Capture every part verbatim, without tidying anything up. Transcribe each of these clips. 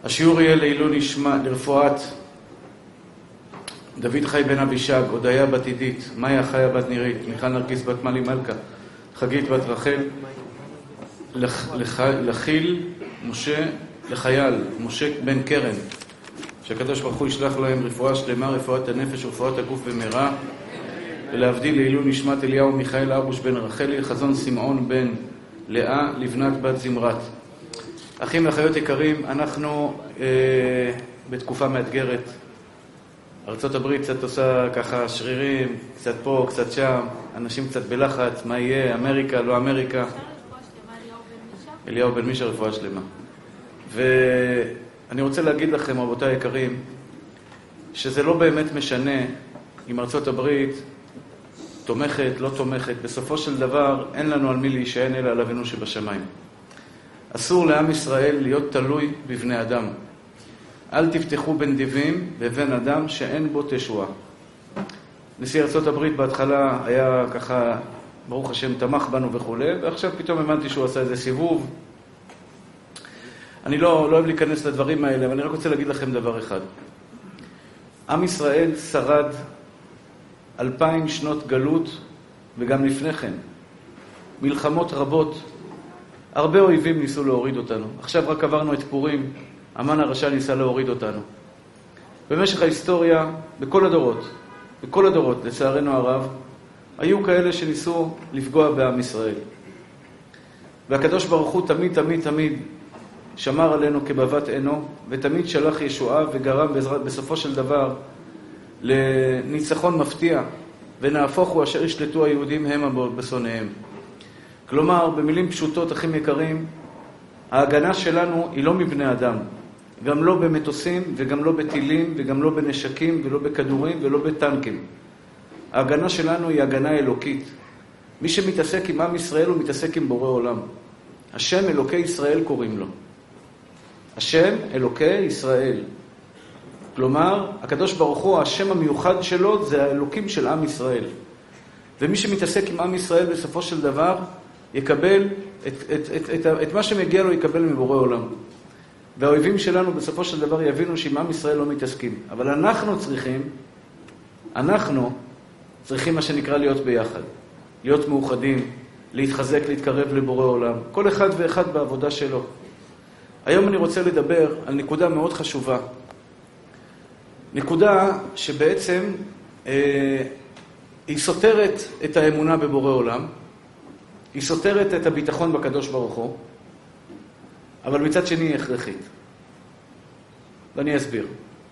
השיעור יהיה לעילוי נשמת, לרפואת דוד חי בן אבישג, הודיה בת עידית, מאיה חיה בת נירית, מיכל נרקיס בת מלי מלכה, חגית בת רחל, לח, לח, לחיל משה, לחייל משה בן קרן, שהקדוש ברוך הוא ישלח להם רפואה שלמה, רפואת הנפש ורפואת הגוף במהרה, ולהבדיל לעילוי נשמת אליהו מיכאל ארבוש בן רחלי, חזון שמעון בן לאה, לבנת בת זמרת. אחים ואחיות יקרים, אנחנו אה, בתקופה מאתגרת. ארצות הברית קצת עושה ככה שרירים, קצת פה, קצת שם, אנשים קצת בלחץ, מה יהיה, אמריקה, לא אמריקה. אליהו בן מישה, רפואה שלמה. ואני רוצה להגיד לכם, רבותיי היקרים, שזה לא באמת משנה אם ארצות הברית תומכת, לא תומכת. בסופו של דבר אין לנו על מי להישען אלא על אבינו שבשמיים. אסור לעם ישראל להיות תלוי בבני אדם. אל תפתחו בין דיבים בבן אדם שאין בו תשועה. נשיא ארצות הברית בהתחלה היה ככה, ברוך השם, תמך בנו וכו', ועכשיו פתאום הבנתי שהוא עשה איזה סיבוב. אני לא, לא אוהב להיכנס לדברים האלה, אבל אני רק רוצה להגיד לכם דבר אחד. עם ישראל שרד אלפיים שנות גלות, וגם לפני כן. מלחמות רבות. הרבה אויבים ניסו להוריד אותנו. עכשיו רק עברנו את פורים, המן הרשע ניסה להוריד אותנו. במשך ההיסטוריה, בכל הדורות, בכל הדורות, לצערנו הרב, היו כאלה שניסו לפגוע בעם ישראל. והקדוש ברוך הוא תמיד, תמיד, תמיד שמר עלינו כבבת עינו, ותמיד שלח ישועה וגרם בעזרת, בסופו של דבר לניצחון מפתיע, ונהפוך הוא אשר ישלטו היהודים המה בשונאיהם. כלומר, במילים פשוטות, אחים יקרים, ההגנה שלנו היא לא מבני אדם. גם לא במטוסים, וגם לא בטילים, וגם לא בנשקים, ולא בכדורים, ולא בטנקים. ההגנה שלנו היא הגנה אלוקית. מי שמתעסק עם עם ישראל הוא מתעסק עם בורא עולם. השם אלוקי ישראל קוראים לו. השם אלוקי ישראל. כלומר, הקדוש ברוך הוא, השם המיוחד שלו, זה האלוקים של עם ישראל. ומי שמתעסק עם עם ישראל בסופו של דבר, יקבל את, את, את, את, את מה שמגיע לו יקבל מבורא עולם. והאויבים שלנו בסופו של דבר יבינו שעם עם ישראל לא מתעסקים. אבל אנחנו צריכים, אנחנו צריכים מה שנקרא להיות ביחד. להיות מאוחדים, להתחזק, להתקרב לבורא עולם. כל אחד ואחד בעבודה שלו. היום אני רוצה לדבר על נקודה מאוד חשובה. נקודה שבעצם אה, היא סותרת את האמונה בבורא עולם. היא סותרת את הביטחון בקדוש ברוך הוא, אבל מצד שני היא הכרחית. ואני אסביר.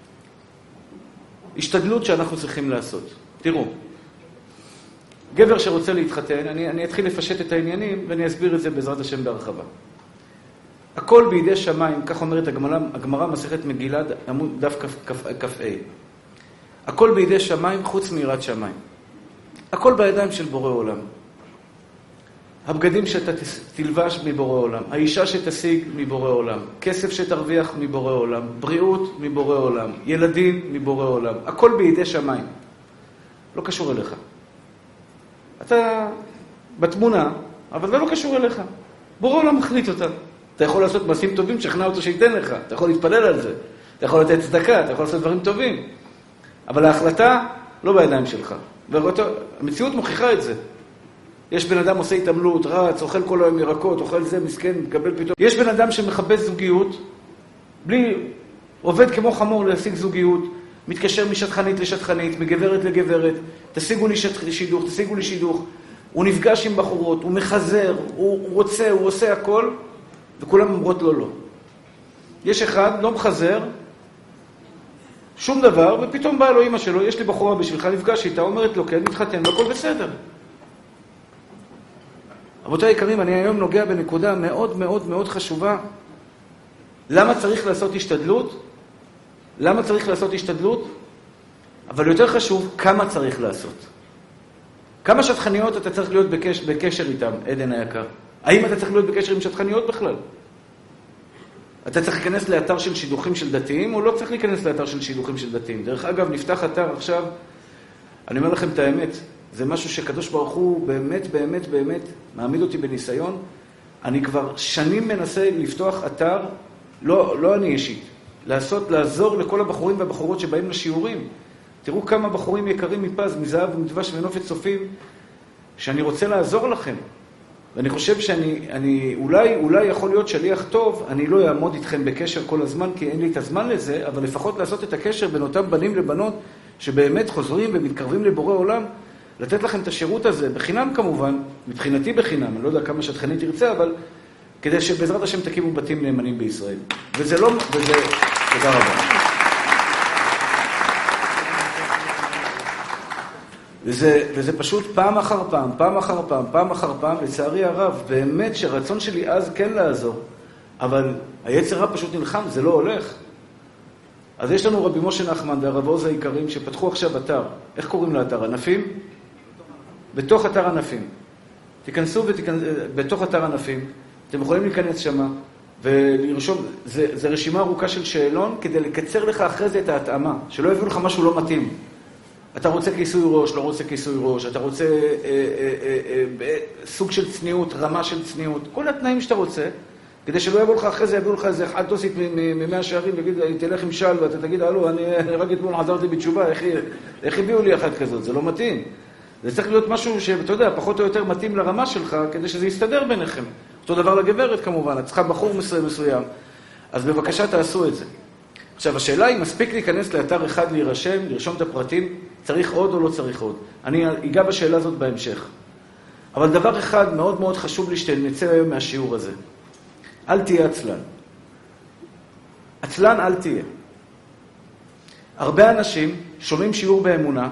השתדלות שאנחנו צריכים לעשות. תראו, גבר שרוצה להתחתן, אני, אני אתחיל לפשט את העניינים, ואני אסביר את זה בעזרת השם בהרחבה. הכל בידי שמיים, כך אומרת הגמרא, הגמרא מסכת מגילה, עמוד דף כ"ה. הכל בידי שמיים חוץ מיראת שמיים. הכל בידיים של בורא עולם. הבגדים שאתה תלבש מבורא עולם, האישה שתשיג מבורא עולם, כסף שתרוויח מבורא עולם, בריאות מבורא עולם, ילדים מבורא עולם, הכל בידי שמיים. לא קשור אליך. אתה בתמונה, אבל זה לא קשור אליך. בורא עולם מחליט אותה. אתה יכול לעשות מעשים טובים, שכנע אותו שייתן לך. אתה יכול להתפלל על זה. אתה יכול לתת צדקה, אתה יכול לעשות דברים טובים. אבל ההחלטה לא בידיים שלך. והמציאות מוכיחה את זה. יש בן אדם עושה התעמלות, רץ, אוכל כל היום ירקות, אוכל זה, מסכן, מקבל פתאום. יש בן אדם שמחפש זוגיות, בלי, עובד כמו חמור להשיג זוגיות, מתקשר משטחנית לשטחנית, מגברת לגברת, תשיגו לי שידוך, תשיגו לי שידוך. הוא נפגש עם בחורות, הוא מחזר, הוא רוצה, הוא עושה הכל, וכולם אומרות לו לא. יש אחד, לא מחזר, שום דבר, ופתאום בא לו אמא שלו, יש לי בחורה בשבילך, נפגש איתה, אומרת לו, כן, מתחתן, הכל בסדר. רבותיי היקרים, אני היום נוגע בנקודה מאוד מאוד מאוד חשובה. למה צריך לעשות השתדלות? למה צריך לעשות השתדלות? אבל יותר חשוב, כמה צריך לעשות. כמה שטחניות אתה צריך להיות בקשר, בקשר איתם, עדן היקר? האם אתה צריך להיות בקשר עם שטחניות בכלל? אתה צריך להיכנס לאתר של שידוכים של דתיים, או לא צריך להיכנס לאתר של שידוכים של דתיים? דרך אגב, נפתח אתר עכשיו, אני אומר לכם את האמת, זה משהו שקדוש ברוך הוא באמת, באמת, באמת מעמיד אותי בניסיון. אני כבר שנים מנסה לפתוח אתר, לא, לא אני אישית, לעשות, לעזור לכל הבחורים והבחורות שבאים לשיעורים. תראו כמה בחורים יקרים מפז, מזהב ומדבש ונופת צופים, שאני רוצה לעזור לכם. ואני חושב שאני, אני, אולי, אולי יכול להיות שליח טוב, אני לא אעמוד איתכם בקשר כל הזמן, כי אין לי את הזמן לזה, אבל לפחות לעשות את הקשר בין אותם בנים לבנות, שבאמת חוזרים ומתקרבים לבורא עולם, לתת לכם את השירות הזה, בחינם כמובן, מבחינתי בחינם, אני לא יודע כמה שתכנית תרצה, אבל כדי שבעזרת השם תקימו בתים נאמנים בישראל. וזה לא, וזה, תודה רבה. וזה, וזה פשוט פעם אחר פעם, פעם אחר פעם, פעם אחר פעם, לצערי הרב, באמת שרצון שלי אז כן לעזור, אבל היצר הרע פשוט נלחם, זה לא הולך. אז יש לנו רבי משה נחמן והרב עוז היקרים שפתחו עכשיו אתר. איך קוראים לאתר? ענפים? בתוך אתר ענפים. תיכנסו ותיכנסו, בתוך אתר ענפים, אתם יכולים להיכנס שמה, ולרשום, זה, זה רשימה ארוכה של שאלון, כדי לקצר לך אחרי זה את ההתאמה, שלא יביאו לך משהו לא מתאים. אתה רוצה כיסוי ראש, לא רוצה כיסוי ראש, אתה רוצה אה, אה, אה, אה, סוג של צניעות, רמה של צניעות, כל התנאים שאתה רוצה, כדי שלא יבוא לך אחרי זה, יביאו לך איזה אחד תוסית ממאה שערים, ויגיד, תלך עם של, ואתה תגיד, הלו, אני רק אתמול חזרתי בתשובה, איך, איך הביאו לי אחת כזאת? זה לא מתאים. זה צריך להיות משהו שאתה יודע, פחות או יותר מתאים לרמה שלך, כדי שזה יסתדר ביניכם. אותו דבר לגברת כמובן, את צריכה בחור מסוים מסוים. אז בבקשה תעשו את זה. עכשיו, השאלה היא, מספיק להיכנס לאתר אחד, להירשם, לרשום את הפרטים, צריך עוד או לא צריך עוד. אני אגע בשאלה הזאת בהמשך. אבל דבר אחד מאוד מאוד חשוב לי שנצא היום מהשיעור הזה. אל תהיה עצלן. עצלן אל תהיה. הרבה אנשים שומעים שיעור באמונה,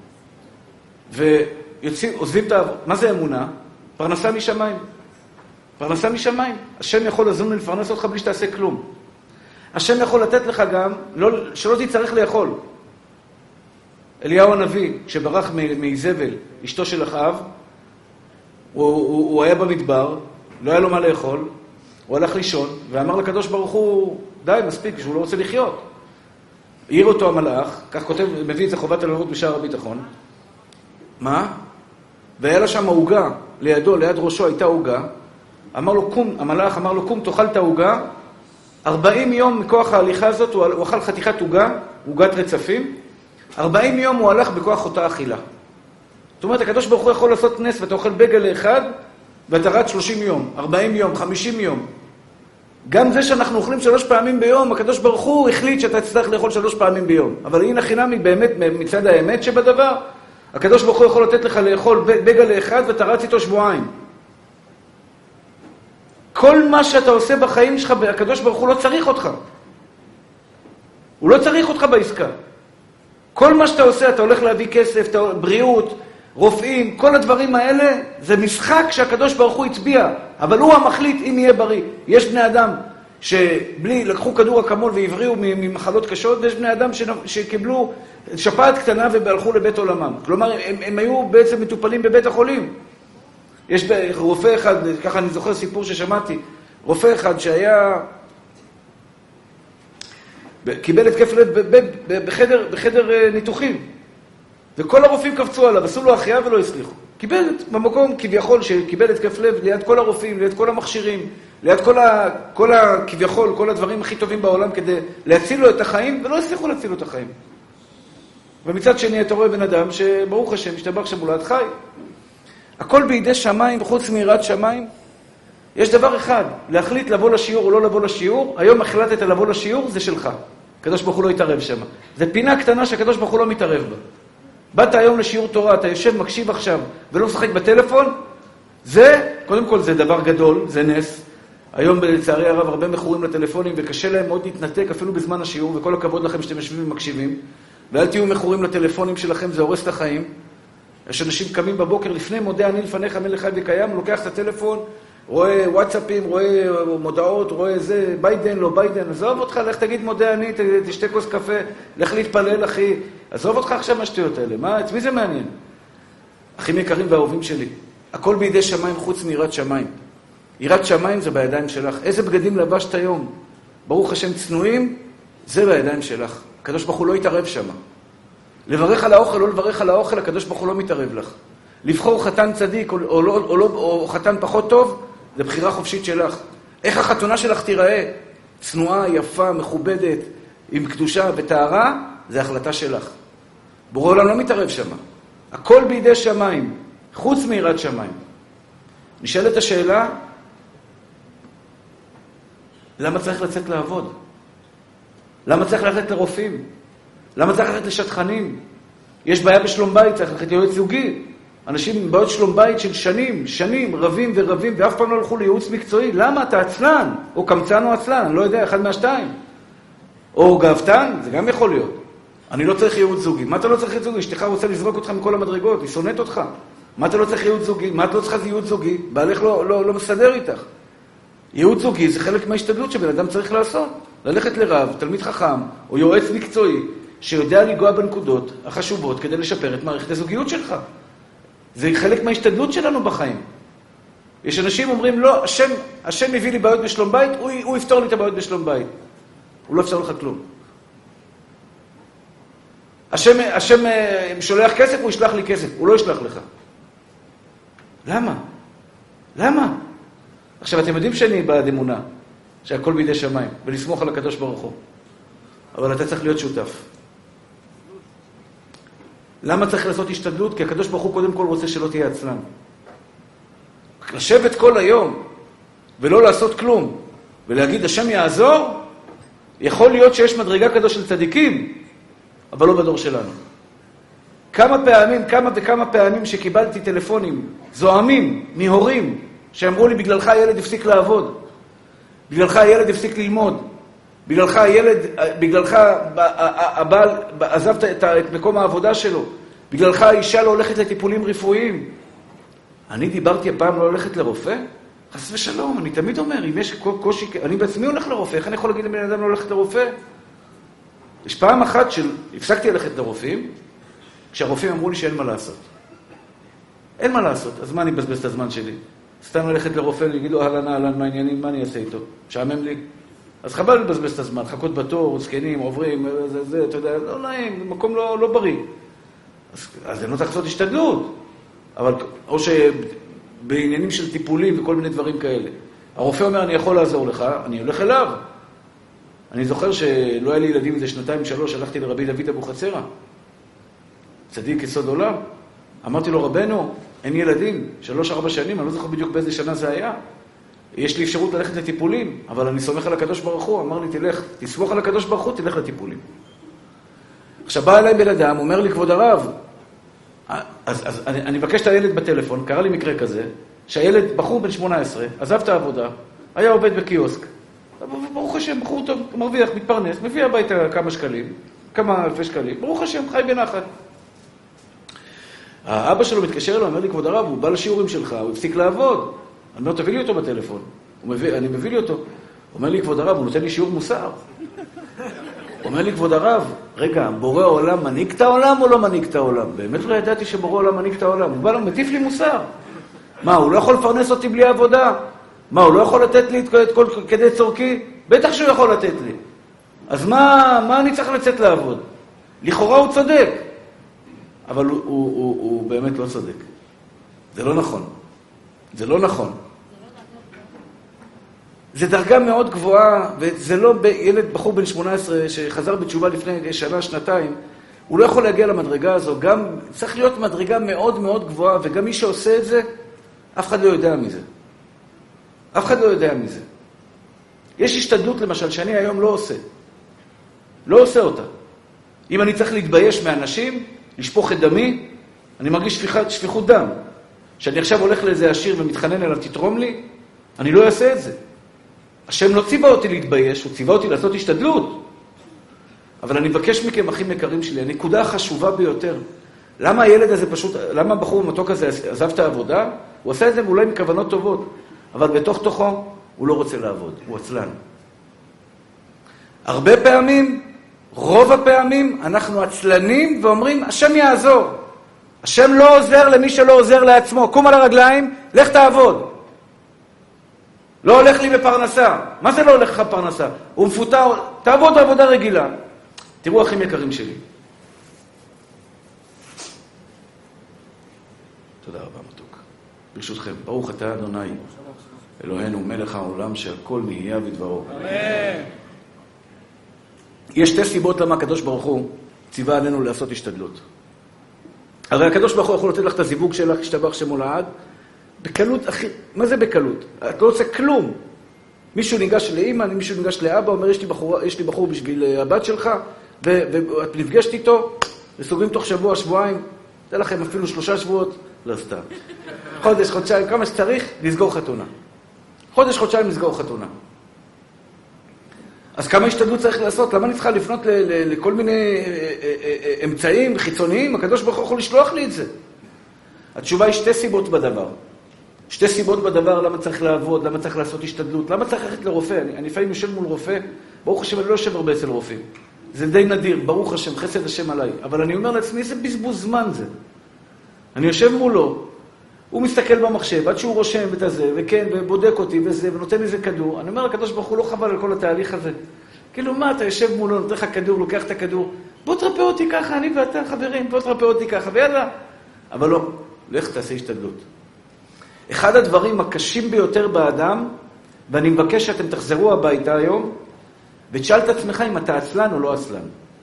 ועוזבים את העבודה. מה זה אמונה? פרנסה משמיים. פרנסה משמיים. השם יכול לזון ולפרנס אותך בלי שתעשה כלום. השם יכול לתת לך גם, לא, שלא תצטרך לאכול. אליהו הנביא, כשברח מאיזבל, אשתו של אחאב, הוא, הוא, הוא היה במדבר, לא היה לו מה לאכול, הוא הלך לישון, ואמר לקדוש ברוך הוא, די, מספיק, שהוא לא רוצה לחיות. העיר אותו המלאך, כך כותב, מביא את זה חובת הלבבות בשער הביטחון. מה? והיה לה שם עוגה, לידו, ליד ראשו הייתה עוגה, אמר לו, קום, המלאך אמר לו, קום, תאכל את העוגה, ארבעים יום מכוח ההליכה הזאת, הוא אכל חתיכת עוגה, עוגת רצפים, ארבעים יום הוא הלך בכוח אותה אכילה. זאת אומרת, הקדוש ברוך הוא יכול לעשות נס, ואתה אוכל בגל לאחד, ואתה רץ שלושים יום, ארבעים יום, חמישים יום. גם זה שאנחנו אוכלים שלוש פעמים ביום, הקדוש ברוך הוא החליט שאתה תצטרך לאכול שלוש פעמים ביום. אבל הנה חינם היא באמת מצד האמת שבדבר, הקדוש ברוך הוא יכול לתת לך לאכול בגל לאחד, ואתה רץ איתו שבועיים. כל מה שאתה עושה בחיים שלך, הקדוש ברוך הוא לא צריך אותך. הוא לא צריך אותך בעסקה. כל מה שאתה עושה, אתה הולך להביא כסף, בריאות, רופאים, כל הדברים האלה, זה משחק שהקדוש ברוך הוא הצביע, אבל הוא המחליט אם יהיה בריא. יש בני אדם שבלי, לקחו כדור אקמול והבריאו ממחלות קשות, ויש בני אדם שקיבלו שפעת קטנה והלכו לבית עולמם. כלומר, הם, הם היו בעצם מטופלים בבית החולים. יש רופא אחד, ככה אני זוכר סיפור ששמעתי, רופא אחד שהיה, קיבל התקף לב בחדר, בחדר ניתוחים, וכל הרופאים קפצו עליו, עשו לו החייאה ולא הצליחו. קיבל במקום כביכול שקיבל התקף לב ליד כל הרופאים, ליד כל המכשירים, ליד כל, ה, כל ה, כביכול, כל הדברים הכי טובים בעולם כדי להציל לו את החיים, ולא הצליחו להציל לו את החיים. ומצד שני אתה רואה בן אדם שברוך השם משתבח שמולד חי. הכל בידי שמיים וחוץ מיראת שמיים. יש דבר אחד, להחליט לבוא לשיעור או לא לבוא לשיעור, היום החלטת לבוא לשיעור, זה שלך. הקדוש ברוך הוא לא יתערב שם. זה פינה קטנה שהקדוש ברוך הוא לא מתערב בה. באת היום לשיעור תורה, אתה יושב, מקשיב עכשיו, ולא משחק בטלפון, זה, קודם כל זה דבר גדול, זה נס. היום לצערי הרב הרבה מכורים לטלפונים, וקשה להם מאוד להתנתק אפילו בזמן השיעור, וכל הכבוד לכם שאתם יושבים ומקשיבים. ואל תהיו מכורים לטלפונים שלכם, זה הורס את החיים. יש אנשים קמים בבוקר לפני מודה אני לפניך מלך חי וקיים, הוא לוקח את הטלפון, רואה וואטסאפים, רואה מודעות, רואה זה, ביידן, לא ביידן, עזוב אותך, לך תגיד מודה אני, תשתה כוס קפה, לך להתפלל אחי, עזוב אותך עכשיו מהשטויות האלה, מה, את מי זה מעניין? אחים יקרים ואהובים שלי, הכל בידי שמיים חוץ מיראת שמיים. יראת שמיים זה בידיים שלך. איזה בגדים לבשת היום? ברוך השם צנועים, זה בידיים שלך. הקדוש ברוך הוא לא יתערב שם. לברך על האוכל, לא לברך על האוכל, הקדוש ברוך הוא לא מתערב לך. לבחור חתן צדיק או, או, או, או, או חתן פחות טוב, זה בחירה חופשית שלך. איך החתונה שלך תיראה? צנועה, יפה, מכובדת, עם קדושה וטהרה, זה החלטה שלך. בורא עולם לא מתערב שם. הכל בידי שמיים, חוץ מיראת שמיים. נשאלת השאלה, למה צריך לצאת לעבוד? למה צריך ללכת לרופאים? למה צריך ללכת לשטחנים? יש בעיה בשלום בית, צריך ללכת ליועץ זוגי. אנשים עם בעיות שלום בית של שנים, שנים, רבים ורבים, ואף פעם לא הלכו לייעוץ מקצועי. למה? אתה עצלן, או קמצן או עצלן, אני לא יודע, אחד מהשתיים. או גאוותן, זה גם יכול להיות. אני לא צריך ייעוץ זוגי. מה אתה לא צריך ייעוץ זוגי? אשתך רוצה לזרוק אותך מכל המדרגות, היא שונאת אותך. מה אתה לא צריך ייעוץ זוגי? מה אתה לא צריך ייעוץ זוגי? בעלך לא, לא, לא מסדר איתך. ייעוץ זוגי זה חלק מההשתדלות שבן אדם צריך לעשות. ללכת לרב, תלמיד חכם, או יועץ מקצועי, שיודע לגוע בנקודות החשובות כדי לשפר את מערכת הזוגיות שלך. זה חלק מההשתדלות שלנו בחיים. יש אנשים אומרים, לא, השם, השם מביא לי בעיות בשלום בית, הוא, הוא יפתור לי את הבעיות בשלום בית. הוא לא יפתור לך כלום. השם, השם שולח כסף, הוא ישלח לי כסף, הוא לא ישלח לך. למה? למה? עכשיו, אתם יודעים שאני בעד אמונה, שהכל בידי שמיים, ולסמוך על הקדוש ברוך הוא. אבל אתה צריך להיות שותף. למה צריך לעשות השתדלות? כי הקדוש ברוך הוא קודם כל רוצה שלא תהיה עצלן. לשבת כל היום, ולא לעשות כלום, ולהגיד, השם יעזור, יכול להיות שיש מדרגה כזו של צדיקים, אבל לא בדור שלנו. כמה פעמים, כמה וכמה פעמים שקיבלתי טלפונים זוהמים מהורים, שאמרו לי, בגללך הילד הפסיק לעבוד, בגללך הילד הפסיק ללמוד, בגללך הילד, בגללך הבעל עזב את מקום העבודה שלו, בגללך האישה לא הולכת לטיפולים רפואיים. אני דיברתי הפעם לא הולכת לרופא? חס ושלום, אני תמיד אומר, אם יש קושי, אני בעצמי הולך לרופא, איך אני יכול להגיד לבן אדם לא הולכת לרופא? יש פעם אחת שהפסקתי ללכת לרופאים, כשהרופאים אמרו לי שאין מה לעשות. אין מה לעשות, אז מה אני מבזבז את הזמן שלי? סתם ללכת לרופא, להגיד לו, אהלן, אהלן, מה העניינים, מה אני אעשה איתו? שעמם לי? אז חבל לבזבז את הזמן, חכות בתור, זקנים, עוברים, זה, זה, אתה יודע, לא נעים, מקום לא, לא בריא. אז, אז אני לא צריך לעשות השתדלות. אבל, או שבעניינים של טיפולים וכל מיני דברים כאלה. הרופא אומר, אני יכול לעזור לך, אני הולך אליו. אני זוכר שלא היה לי ילדים איזה שנתיים, שלוש, הלכתי לרבי דוד אבוחצירא, צדיק יסוד עולם. אמרתי לו, רבנו, אין ילדים, שלוש, ארבע שנים, אני לא זוכר בדיוק באיזה שנה זה היה. יש לי אפשרות ללכת לטיפולים, אבל אני סומך על הקדוש ברוך הוא. אמר לי, תלך, תסמוך על הקדוש ברוך הוא, תלך לטיפולים. עכשיו בא אליי בן אדם, אומר לי, כבוד הרב, אז, אז אני, אני מבקש את הילד בטלפון, קרה לי מקרה כזה, שהילד, בחור בן שמונה עשרה, עזב את העבודה, היה עובד בקיוסק, ברוך השם, בחור טוב, מרוויח, מתפרנס, מביא הביתה כמה שקלים, כמה אלפי שקלים, ברוך השם, חי בנחת. האבא שלו מתקשר לו, אומר לי, כבוד הרב, הוא בא לשיעורים שלך, הוא הפסיק לעבוד. אני אומר, תביא לי אותו בטלפון. הוא מביא, אני מביא לי אותו. הוא אומר לי, כבוד הרב, הוא נותן לי שיעור מוסר. הוא אומר לי, כבוד הרב, רגע, בורא העולם מנהיג את העולם או לא מנהיג את העולם? באמת לא ידעתי שבורא העולם מנהיג את העולם. הוא בא לו, מטיף לי מוסר. מה, הוא לא יכול לפרנס אותי בלי עבודה? מה, הוא לא יכול לתת לי את כל כדי צורכי? בטח שהוא יכול לתת לי. אז מה, מה אני צריך לצאת לעבוד? לכאורה הוא צודק. אבל הוא, הוא, הוא, הוא באמת לא צודק. זה לא נכון. זה לא נכון. זה דרגה מאוד גבוהה, וזה לא ילד בחור בן שמונה עשרה שחזר בתשובה לפני שנה, שנתיים, הוא לא יכול להגיע למדרגה הזו. גם צריך להיות מדרגה מאוד מאוד גבוהה, וגם מי שעושה את זה, אף אחד לא יודע מזה. אף אחד לא יודע מזה. יש השתדלות למשל שאני היום לא עושה. לא עושה אותה. אם אני צריך להתבייש מאנשים, לשפוך את דמי, אני מרגיש שפיכת, שפיכות דם. שאני עכשיו הולך לאיזה עשיר ומתחנן אליו, תתרום לי, אני לא אעשה את זה. השם לא ציווה אותי להתבייש, הוא ציווה אותי לעשות השתדלות. אבל אני מבקש מכם, אחים יקרים שלי, הנקודה החשובה ביותר, למה הילד הזה פשוט, למה הבחור המתוק הזה עזב את העבודה? הוא עשה את זה אולי מכוונות טובות, אבל בתוך תוכו הוא לא רוצה לעבוד, הוא עצלן. הרבה פעמים, רוב הפעמים, אנחנו עצלנים ואומרים, השם יעזור. השם לא עוזר למי שלא עוזר לעצמו. קום על הרגליים, לך תעבוד. לא הולך לי בפרנסה. מה זה לא הולך לך בפרנסה? הוא מפוטר, תעבוד עבודה רגילה. תראו אחים יקרים שלי. תודה רבה מתוק. ברשותכם, ברוך אתה אדוני, אלוהינו מלך העולם שהכל נהיה בדברו. אמן. יש שתי סיבות למה הקדוש ברוך הוא ציווה עלינו לעשות השתדלות. הרי הקדוש ברוך הוא יכול לתת לך את הזיווג שלך, השתבח שמו לעד, בקלות, אחי, מה זה בקלות? את לא עושה כלום. מישהו ניגש לאמא, מישהו ניגש לאבא, אומר, יש לי בחור, יש לי בחור בשביל הבת שלך, ו- ואת נפגשת איתו, וסוגרים תוך שבוע, שבועיים, תן לכם אפילו שלושה שבועות, לא סתם. חודש, חודשיים, כמה שצריך, לסגור חתונה. חודש, חודשיים, לסגור חתונה. אז כמה השתדלות צריך לעשות? למה אני צריכה לפנות ל- ל- לכל מיני אמצעים חיצוניים? הקדוש ברוך הוא יכול לשלוח לי את זה. התשובה היא שתי סיבות בדבר. שתי סיבות בדבר, למה צריך לעבוד, למה צריך לעשות השתדלות, למה צריך ללכת לרופא. אני, אני לפעמים יושב מול רופא, ברוך השם, אני לא יושב הרבה אצל רופאים. זה די נדיר, ברוך השם, חסד השם עליי. אבל אני אומר לעצמי, איזה בזבוז זמן זה. אני יושב מולו, הוא מסתכל במחשב, עד שהוא רושם את הזה, וכן, ובודק אותי וזה, ונותן איזה כדור. אני אומר לקדוש ברוך הוא, לא חבל על כל התהליך הזה. כאילו, מה, אתה יושב מולו, נותן לך כדור, לוקח את הכדור, בוא תרפא אותי ככה, אני ואתה חברים, בוא תרפא אותי ככה, ויאללה. אבל לא, לך תעשה השתדלות. אחד הדברים הקשים ביותר באדם, ואני מבקש שאתם תחזרו הביתה היום, ותשאל את עצמך אם אתה עצלן או לא עצלן.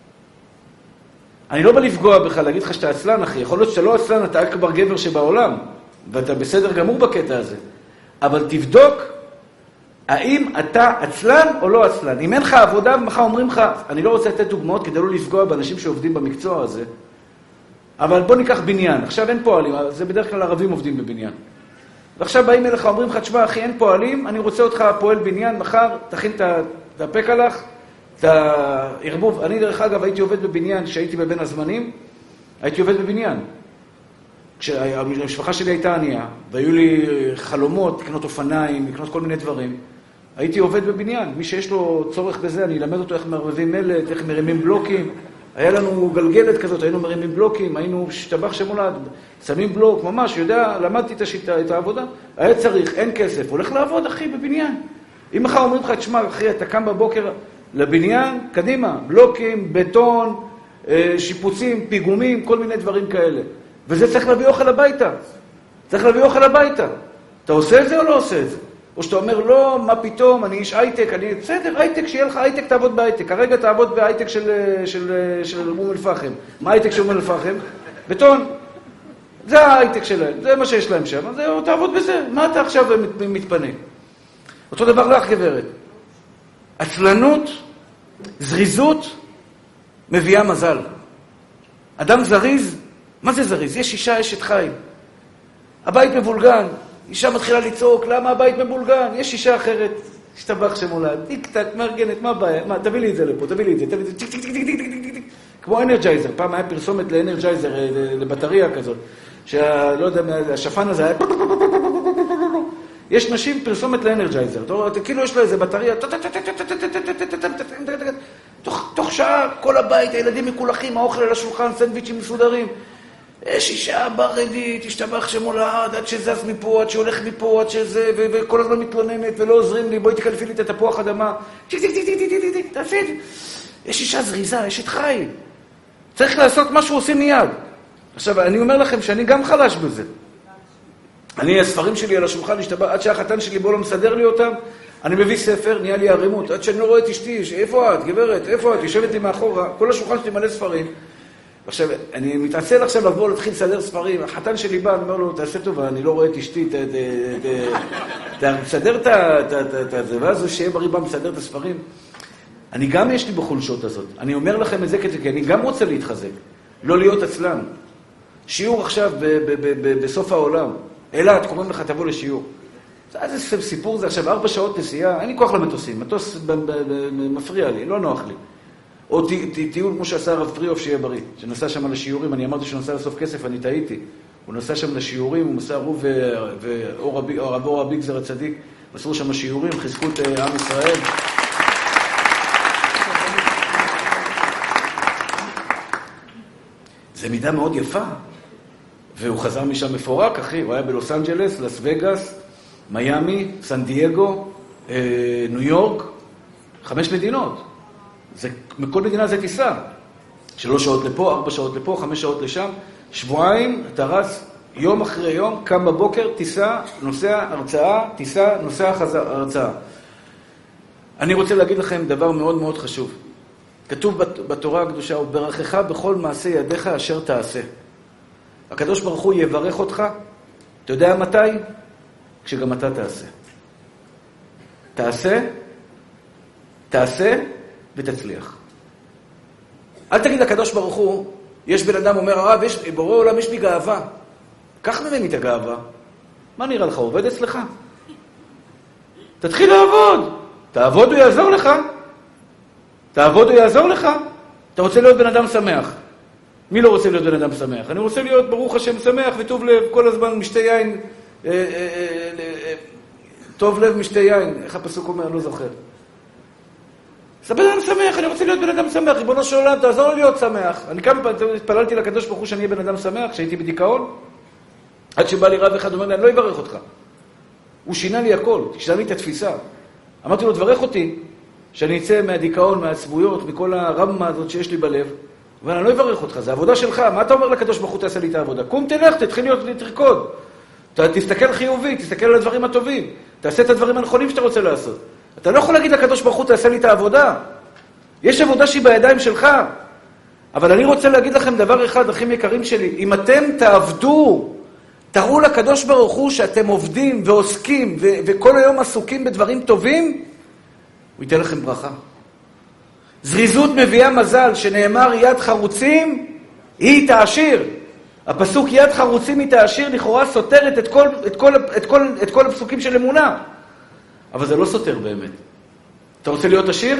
אני לא בא לפגוע בך, להגיד לך שאתה עצלן, אחי. יכול להיות שאתה לא עצלן, אתה אכבר גבר שבעולם, ואתה בסדר גמור בקטע הזה. אבל תבדוק, האם אתה עצלן או לא עצלן. אם אין לך עבודה, מחר אומרים לך, אני לא רוצה לתת דוגמאות כדי לא לפגוע באנשים שעובדים במקצוע הזה, אבל בוא ניקח בניין. עכשיו אין פועלים, זה בדרך כלל ערבים עובדים בבניין. ועכשיו באים אליך, אומרים לך, תשמע, אחי, אין פועלים, אני רוצה אותך פועל בניין, מחר, תכין את הפקלח, את הערבוב. אני, דרך אגב, הייתי עובד בבניין, כשהייתי בבין הזמנים, הייתי עובד בבניין. כשהמשפחה שלי הייתה ענייה, והיו לי חלומות, לקנות אופניים, לקנות כל מיני דברים, הייתי עובד בבניין. מי שיש לו צורך בזה, אני אלמד אותו איך מערבבים מלט, איך מרימים בלוקים. היה לנו גלגלת כזאת, היינו מרימים בלוקים, היינו שטבח שמולד, שמים בלוק, ממש, יודע, למדתי את השיטה, את העבודה. היה צריך, אין כסף, הולך לעבוד, אחי, בבניין. אם מחר אומרים לך, תשמע, אחי, אתה קם בבוקר לבניין, קדימה, בלוקים, בטון, שיפוצים, פיגומים, כל מיני דברים כאלה. וזה צריך להביא אוכל הביתה. צריך להביא אוכל הביתה. אתה עושה את זה או לא עושה את זה? או שאתה אומר, לא, מה פתאום, אני איש הייטק, אני, בסדר, הייטק, שיהיה לך הייטק, תעבוד בהייטק. כרגע תעבוד בהייטק של, של, של אום אל-פחם. מה הייטק של אום אל-פחם? בטון. זה ההייטק שלהם, זה מה שיש להם שם. זה, תעבוד בזה. מה אתה עכשיו מתפנה? אותו דבר לך, גברת. עצלנות, זריזות, מביאה מזל. אדם זריז, מה זה זריז? יש אישה אשת חיים. הבית מבולגן. אישה מתחילה לצעוק, למה הבית מבולגן? יש אישה אחרת, השתבח שמולד, טיק טק, מארגנת, מה הבעיה? מה, תביא לי את זה לפה, תביא לי את זה, תביא לי את זה, טיק טיק טיק טיק טיק טיק טיק טיק, כמו אנרג'ייזר, פעם היה פרסומת לאנרג'ייזר, לבטריה כזאת, שלא יודע, השפן הזה היה... יש נשים פרסומת לאנרג'ייזר, כאילו יש לה איזה בטריה, תוך שעה כל הבית, הילדים מקולחים, האוכל על השולחן, סנדוויצ'ים מסודרים, יש אישה ברדית, השתבח שמולד, עד שזז מפה, עד שהולך מפה, עד שזה, וכל הזמן מתלוננת, ולא עוזרים לי, בואי תקלפי לי את התפוח אדמה, טיק טיק טיק טיק טיק טיק טיק, תעשי את זה. יש אישה זריזה, אשת חיים. צריך לעשות משהו, עושים מיד. עכשיו, אני אומר לכם שאני גם חלש בזה. אני, הספרים שלי על השולחן, השתבח, עד שהחתן שלי בוא לא מסדר לי אותם, אני מביא ספר, נהיה לי הרימות, עד שאני לא רואה את אשתי, איפה את, גברת, איפה את, יושבת לי מאחורה, כל השולחן שלי מלא ספרים. עכשיו, אני מתעצל עכשיו לבוא להתחיל לסדר ספרים, החתן שלי בא, אני אומר לו, תעשה טובה, אני לא רואה את אשתי, תסדר את זה, ואז הוא שיהיה בריא בא, מסדר את הספרים. אני גם יש לי בחולשות הזאת, אני אומר לכם את זה כי אני גם רוצה להתחזק, לא להיות עצלן. שיעור עכשיו בסוף העולם, אלעד, קוראים לך, תבוא לשיעור. איזה סיפור זה עכשיו, ארבע שעות נסיעה, אין לי כוח למטוסים, מטוס מפריע לי, לא נוח לי. או טיול כמו שעשה הרב פריאוף שיהיה בריא, שנסע שם לשיעורים, אני אמרתי שהוא נסע לסוף כסף, אני טעיתי. הוא נסע שם לשיעורים, הוא מסע הוא והרב אור הביגזר הצדיק, מסרו שם שיעורים, חיזקו את עם ישראל. זה מידה מאוד יפה. והוא חזר משם מפורק, אחי, הוא היה בלוס אנג'לס, לס וגאס, מיאמי, סן דייגו, ניו יורק, חמש מדינות. זה, מכל מדינה זה טיסה. שלוש שעות לפה, ארבע שעות לפה, חמש שעות לשם. שבועיים, אתה רץ יום אחרי יום, קם בבוקר, טיסה, נוסע, הרצאה, טיסה, נוסע, חזר, הרצאה. אני רוצה להגיד לכם דבר מאוד מאוד חשוב. כתוב בתורה הקדושה, וברכך בכל מעשה ידיך אשר תעשה. הקדוש ברוך הוא יברך אותך, אתה יודע מתי? כשגם אתה תעשה. תעשה, תעשה ותצליח. אל תגיד לקדוש ברוך הוא, יש בן אדם אומר, הרב, יש, ברור עולם יש בי גאווה. קח ממני את הגאווה. מה נראה לך, עובד אצלך? תתחיל לעבוד. תעבוד הוא יעזור לך. תעבוד הוא יעזור לך. אתה רוצה להיות בן אדם שמח. מי לא רוצה להיות בן אדם שמח? אני רוצה להיות ברוך השם שמח וטוב לב, כל הזמן משתה יין, אה, אה, אה, אה, טוב לב משתה יין. איך הפסוק אומר? לא זוכר. זה בן אדם שמח, אני רוצה להיות בן אדם שמח. ריבונו של עולם, תעזור לי להיות שמח. אני כמה פעמים התפללתי לקדוש ברוך הוא שאני אהיה בן אדם שמח, כשהייתי בדיכאון. עד שבא לי רב אחד, אומר לי, אני לא אברך אותך. הוא שינה לי הכל, שינה לי את התפיסה. אמרתי לו, תברך אותי, שאני אצא מהדיכאון, מהעצבויות, מכל הרמה הזאת שיש לי בלב, אבל אני לא אברך אותך, זה עבודה שלך. מה אתה אומר לקדוש ברוך הוא, תעשה לי את העבודה? קום תלך, תתחיל להיות להתרקוד. תסתכל חיובי, תסתכל על הדברים הטובים. תעשה את הדברים הנכונים שאתה רוצה לעשות. אתה לא יכול להגיד לקדוש ברוך הוא, תעשה לי את העבודה. יש עבודה שהיא בידיים שלך. אבל אני רוצה להגיד לכם דבר אחד, אחים יקרים שלי, אם אתם תעבדו, תראו לקדוש ברוך הוא שאתם עובדים ועוסקים ו- וכל היום עסוקים בדברים טובים, הוא ייתן לכם ברכה. זריזות מביאה מזל, שנאמר יד חרוצים היא תעשיר. הפסוק יד חרוצים היא תעשיר לכאורה סותרת את כל, את כל, את כל, את כל הפסוקים של אמונה. אבל זה לא סותר באמת. אתה רוצה להיות עשיר?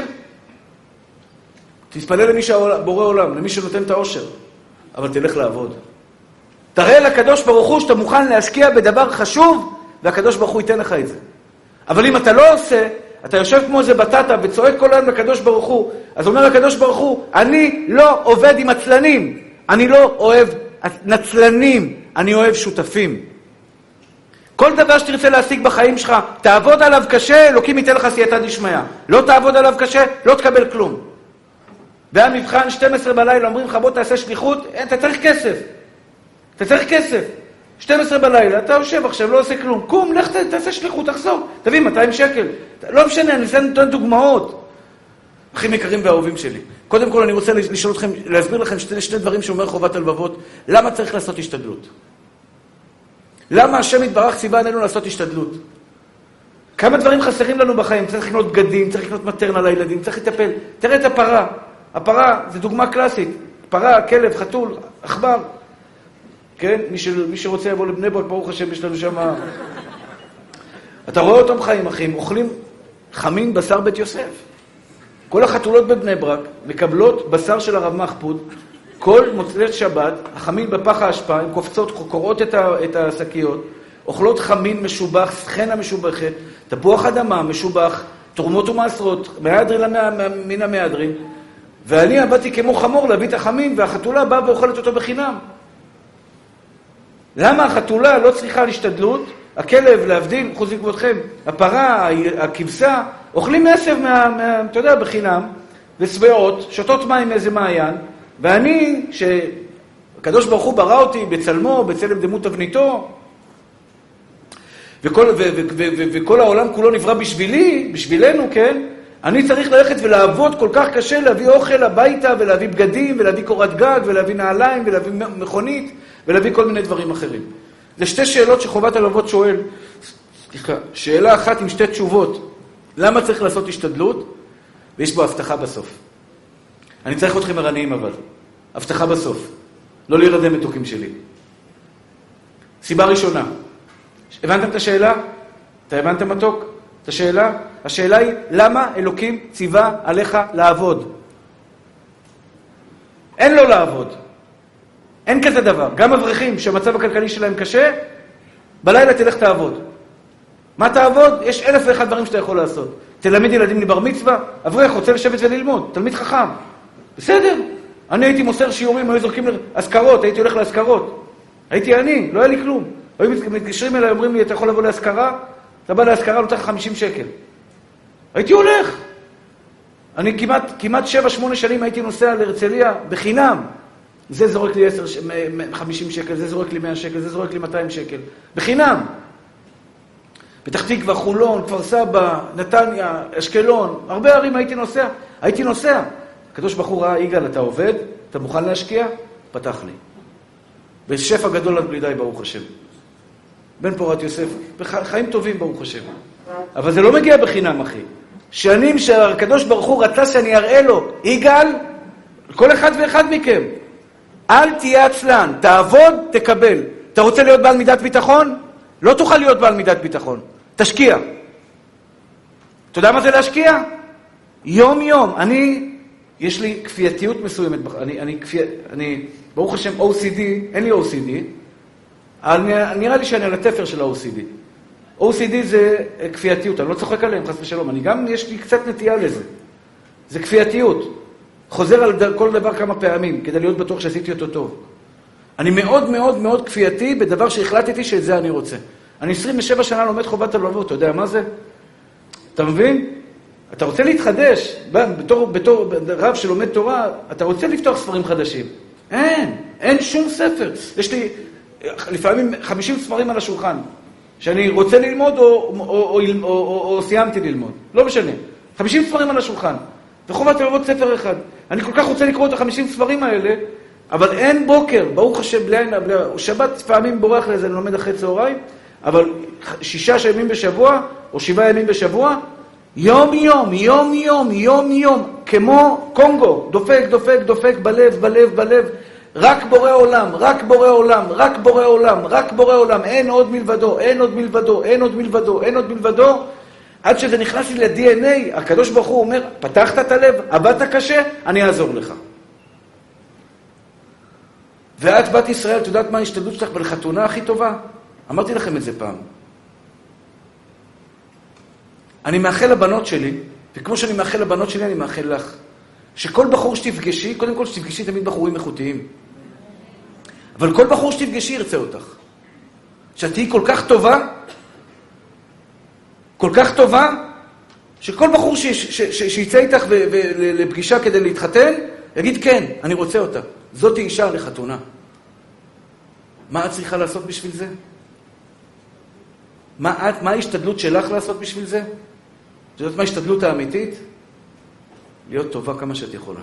תתפלל למי שבורא עולם, למי שנותן את העושר. אבל תלך לעבוד. תראה לקדוש ברוך הוא שאתה מוכן להשקיע בדבר חשוב, והקדוש ברוך הוא ייתן לך את זה. אבל אם אתה לא עושה, אתה יושב כמו איזה בטטה וצועק כל היום לקדוש ברוך הוא, אז אומר לקדוש ברוך הוא, אני לא עובד עם עצלנים, אני לא אוהב נצלנים, אני אוהב שותפים. כל דבר שתרצה להשיג בחיים שלך, תעבוד עליו קשה, אלוקים ייתן לך סייעתא דשמיא. לא תעבוד עליו קשה, לא תקבל כלום. והמבחן שתים עשרה בלילה, אומרים לך בוא תעשה שליחות, אתה צריך כסף. אתה צריך כסף. שתים עשרה בלילה, אתה יושב עכשיו, לא עושה כלום. קום, לך תעשה שליחות, תחזור. תביא מאתיים שקל. לא משנה, אני נותן דוגמאות. אחים יקרים ואהובים שלי. קודם כל אני רוצה לשאול אתכם, להסביר לכם שני, שני דברים שאומר חובת הלבבות. למה צריך לעשות השתדלות? למה השם יתברך ציווה עלינו לעשות השתדלות? כמה דברים חסרים לנו בחיים. צריך לקנות בגדים, צריך לקנות מטרנה לילדים, צריך לטפל. תראה את הפרה. הפרה זה דוגמה קלאסית. פרה, כלב, חתול, עכבר. כן? מי, ש... מי שרוצה לבוא לבני ברק, ברוך השם, יש לנו שם... אתה רואה אותם חיים, אחים, אוכלים חמין בשר בית יוסף. כל החתולות בבני ברק מקבלות בשר של הרב מחפוד, כל מוצאי שבת, החמין בפח האשפה, הן קופצות, קוראות את, ה... את השקיות, אוכלות חמין משובח, סחנה משובחת, תפוח אדמה משובח, תרומות ומעשרות, מהדרין למה... מן המהדרין, ואני עבדתי כמו חמור להביא את החמין, והחתולה באה ואוכלת אותו בחינם. למה החתולה לא צריכה להשתדלות? הכלב, להבדיל, חוזי כבודכם, הפרה, הכבשה, אוכלים מסב, מה, מה, אתה יודע, בחינם, ושבעות, שותות מים מאיזה מעיין, ואני, שהקדוש ברוך הוא ברא אותי בצלמו, בצלם דמות תבניתו, וכל, ו, ו, ו, ו, ו, וכל העולם כולו נברא בשבילי, בשבילנו, כן? אני צריך ללכת ולעבוד כל כך קשה, להביא אוכל הביתה, ולהביא בגדים, ולהביא קורת גג, ולהביא נעליים, ולהביא מכונית, ולהביא כל מיני דברים אחרים. זה שתי שאלות שחובת הלבבות שואל. סליחה, שאלה אחת עם שתי תשובות. למה צריך לעשות השתדלות? ויש בו הבטחה בסוף. אני צריך אתכם ערניים אבל. הבטחה בסוף. לא להירדם מתוקים שלי. סיבה ראשונה. הבנתם את השאלה? אתה הבנתם מתוק? את השאלה? השאלה היא, למה אלוקים ציווה עליך לעבוד? אין לו לעבוד. אין כזה דבר. גם אברכים שהמצב הכלכלי שלהם קשה, בלילה תלך תעבוד. מה תעבוד? יש אלף ואחד דברים שאתה יכול לעשות. תלמד ילדים לבר מצווה, אברך רוצה לשבת וללמוד, תלמיד חכם. בסדר. אני הייתי מוסר שיעורים, היו זורקים להזכרות, הייתי הולך להזכרות. הייתי אני, לא היה לי כלום. היו מתקשרים אליי, אומרים לי, אתה יכול לבוא להזכרה? אתה בא להזכרה, נותן לך חמישים שקל. הייתי הולך. אני כמעט, כמעט שבע, שמונה שנים הייתי נוסע להרצליה בחינם. זה זורק לי עשר, חמישים שקל, זה זורק לי מאה שקל, זה זורק לי מאתיים שקל. בחינם. פתח תקווה, חולון, כפר סבא, נתניה, אשקלון, הרבה ערים הייתי נוסע. הייתי נוסע. הקדוש ברוך הוא ראה, יגאל, אתה עובד? אתה מוכן להשקיע? פתח לי. בשפע גדול עד בלי די, ברוך השם. בן פורת יוסף, חיים טובים, ברוך השם. אבל זה לא מגיע בחינם, אחי. שנים שהקדוש ברוך הוא רצה שאני אראה לו, יגאל, כל אחד ואחד מכם, אל תהיה עצלן, תעבוד, תקבל. אתה רוצה להיות בעל מידת ביטחון? לא תוכל להיות בעל מידת ביטחון. תשקיע. אתה יודע מה זה להשקיע? יום יום. אני, יש לי כפייתיות מסוימת. אני, אני, כפי, אני, ברוך השם, או סי די, אין לי או סי די. אבל נראה לי שאני על התפר של ה-או סי די. או סי די זה כפייתיות, אני לא צוחק עליהם, חס ושלום. אני גם, יש לי קצת נטייה לזה. זה כפייתיות. חוזר על כל דבר כמה פעמים, כדי להיות בטוח שעשיתי אותו טוב. אני מאוד מאוד מאוד כפייתי בדבר שהחלטתי שאת זה אני רוצה. אני עשרים ושבע שנה לומד חובת הלבבות, אתה יודע מה זה? אתה מבין? אתה רוצה להתחדש, בתור, בתור רב שלומד תורה, אתה רוצה לפתוח ספרים חדשים. אין, אין שום ספר. יש לי לפעמים חמישים ספרים על השולחן, שאני רוצה ללמוד או, או, או, או, או, או, או סיימתי ללמוד. לא משנה. חמישים ספרים על השולחן. וחובת הלבבות ספר אחד. אני כל כך רוצה לקרוא את החמישים ספרים האלה, אבל אין בוקר, ברוך השם, בלי עינה, בלי... שבת פעמים בורח לזה, אני לומד אחרי צהריים, אבל שישה ימים בשבוע, או שבעה ימים בשבוע, יום יום, יום יום, יום יום, כמו קונגו, דופק, דופק, דופק, בלב, בלב, בלב, רק בורא עולם, רק בורא עולם, רק בורא עולם, רק בורא עולם, אין עוד מלבדו, אין עוד מלבדו, אין עוד מלבדו, אין עוד מלבדו, עד שזה נכנס לי ל-די אן איי, הקדוש ברוך הוא אומר, פתחת את הלב, עבדת קשה, אני אעזור לך. ואת בת ישראל, את יודעת מה ההשתדלות שלך בלחתונה הכי טובה? אמרתי לכם את זה פעם. אני מאחל לבנות שלי, וכמו שאני מאחל לבנות שלי, אני מאחל לך, שכל בחור שתפגשי, קודם כל שתפגשי תמיד בחורים איכותיים. אבל כל בחור שתפגשי ירצה אותך. שאת תהיי כל כך טובה, כל כך טובה, שכל בחור ש- ש- ש- שיצא איתך ו- ו- לפגישה כדי להתחתן, יגיד כן, אני רוצה אותה. זאת אישה לחתונה. מה את צריכה לעשות בשביל זה? מה את, מה ההשתדלות שלך לעשות בשביל זה? את יודעת מה ההשתדלות האמיתית? להיות טובה כמה שאת יכולה.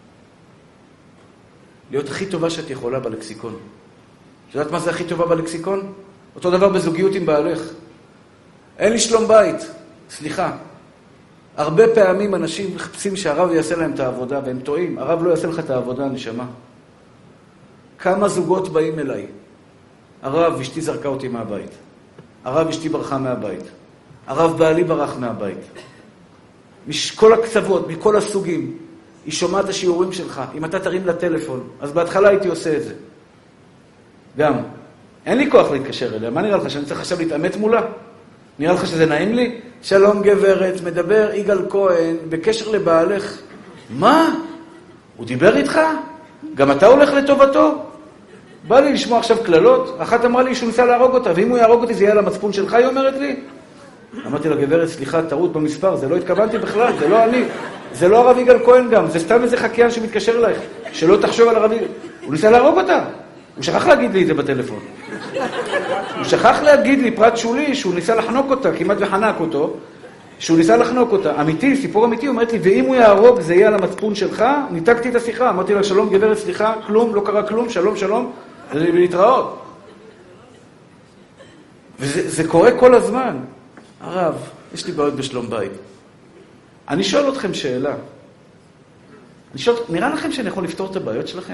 להיות הכי טובה שאת יכולה בלקסיקון. את יודעת מה זה הכי טובה בלקסיקון? אותו דבר בזוגיות עם בעלך. אין לי שלום בית. סליחה. הרבה פעמים אנשים מחפשים שהרב יעשה להם את העבודה, והם טועים. הרב לא יעשה לך את העבודה, נשמה. כמה זוגות באים אליי. הרב, אשתי זרקה אותי מהבית. הרב, אשתי ברחה מהבית. הרב, בעלי ברח מהבית. מכל הקצוות, מכל הסוגים. היא שומעת את השיעורים שלך. אם אתה תרים לטלפון, אז בהתחלה הייתי עושה את זה. גם. אין לי כוח להתקשר אליה. מה נראה לך? שאני צריך עכשיו להתאמת מולה? נראה לך שזה נעים לי? שלום גברת, מדבר יגאל כהן, בקשר לבעלך. מה? הוא דיבר איתך? גם אתה הולך לטובתו? בא לי לשמוע עכשיו כללות. אחת אמרה לי שהוא ניסה להרוג אותה, ואם הוא יהרוג אותי זה יהיה על המצפון שלך, היא אומרת לי. אמרתי לה, גברת, סליחה, טעות במספר, זה לא התכוונתי בכלל, זה לא אני. זה לא הרב יגאל כהן גם, זה סתם איזה חקיין שמתקשר אלייך. שלא תחשוב על הרב יגאל. הוא ניסה להרוג אותה. הוא שכח להגיד לי את זה בטלפון. הוא שכח להגיד לי פרט שולי שהוא ניסה לחנוק אותה, כמעט וחנק אותו, שהוא ניסה לחנוק אותה. אמיתי, סיפור אמיתי, הוא אומרת לי, ואם הוא יהרוג זה יהיה על המצפון שלך, ניתקתי את השיחה. אמרתי לה, שלום גברת, סליחה, כלום, לא קרה כלום, שלום, שלום, ולהתראות. וזה זה קורה כל הזמן. הרב, יש לי בעיות בשלום בית. אני שואל אתכם שאלה. אני שואל, נראה לכם שאני יכול לפתור את הבעיות שלכם?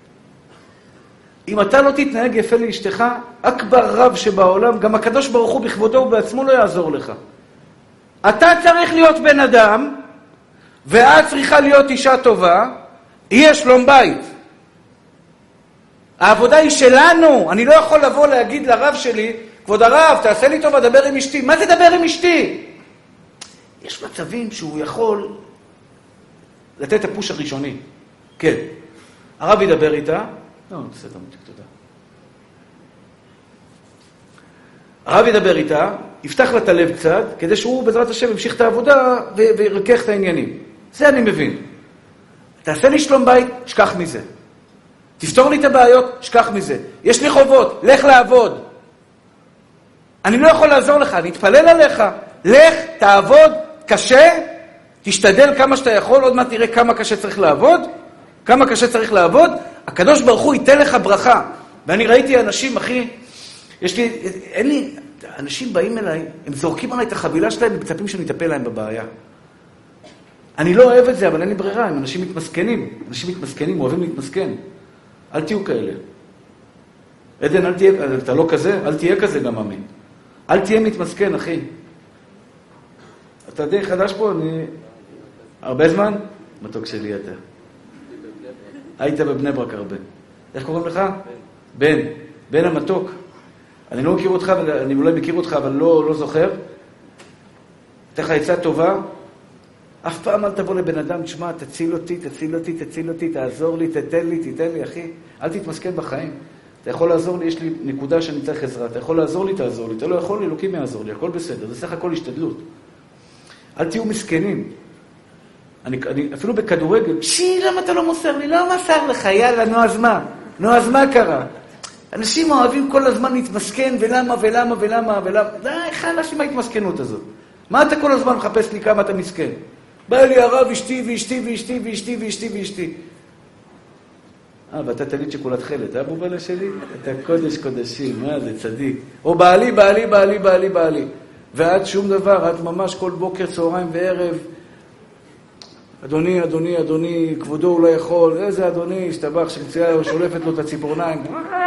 אם אתה לא תתנהג יפה לאשתך, אכבר רב שבעולם, גם הקדוש ברוך הוא בכבודו ובעצמו לא יעזור לך. אתה צריך להיות בן אדם, ואת צריכה להיות אישה טובה, יהיה שלום בית. העבודה היא שלנו. אני לא יכול לבוא להגיד לרב שלי, כבוד הרב, תעשה לי טובה, דבר עם אשתי. מה זה דבר עם אשתי? יש מצבים שהוא יכול לתת את הפוש הראשוני. כן. הרב ידבר איתה. לא, בסדר, מותק, תודה. הרב ידבר איתה, יפתח לה את הלב קצת, כדי שהוא בעזרת השם ימשיך את העבודה ו- וירכך את העניינים. זה אני מבין. תעשה לי שלום בית, שכח מזה. תפתור לי את הבעיות, שכח מזה. יש לי חובות, לך לעבוד. אני לא יכול לעזור לך, אני אתפלל עליך. לך, תעבוד, קשה, תשתדל כמה שאתה יכול, עוד מעט תראה כמה קשה צריך לעבוד, כמה קשה צריך לעבוד, הקדוש ברוך הוא ייתן לך ברכה. ואני ראיתי אנשים, אחי, יש לי, אין לי, אנשים באים אליי, הם זורקים עליי את החבילה שלהם, ומצפים שאני אטפל להם בבעיה. אני לא אוהב את זה, אבל אין לי ברירה, הם אנשים מתמסכנים, אנשים מתמסכנים, אוהבים להתמסכן. אל תהיו כאלה. עדן, אל תהיה, אתה לא כזה, אל תהיה כזה גם אמין. אל תהיה מתמסכן, אחי. אתה די חדש פה, אני... הרבה זמן? מתוק שלי אתה. היית בבני ברק הרבה. איך קוראים לך? בן. בן. בן המתוק. אני לא מכיר אותך, אני אולי מכיר אותך, אבל לא, לא זוכר. אתן לך עצה טובה. אף פעם אל תבוא לבן אדם, תשמע, תציל אותי, תציל אותי, תציל אותי, תעזור לי, תתן לי, תתן לי, אחי. אל תתמסכן בחיים. אתה יכול לעזור לי, יש לי נקודה שאני צריך עזרה. אתה יכול לעזור לי, תעזור לי. אתה לא יכול לי, אלוקים יעזור לי. הכל בסדר. זה סך הכל השתדלות. אל תהיו מסכנים. אני, אני, אפילו בכדורגל, שי, למה אתה לא מוסר לי? לא מסר לך, יאללה, נו, אז מה? נו, אז מה קרה? אנשים אוהבים כל הזמן להתמסכן, ולמה, ולמה, ולמה, ולמה. די, חלש עם ההתמסכנות הזאת. מה אתה כל הזמן מחפש לי כמה אתה מסכן? בא לי הרב, אשתי, ואשתי, ואשתי, ואשתי, ואשתי, ואשתי. אה, ואתה תליד שכולת חלת, אה, בובלה שלי? אתה קודש קודשים, מה זה, צדיק. או בעלי, בעלי, בעלי, בעלי, בעלי. ועד שום דבר, עד ממש כל בוקר, צהריים וערב. אדוני, אדוני, אדוני, כבודו הוא לא יכול. איזה אדוני, השתבח, שמציאה שולפת לו את הציפורניים.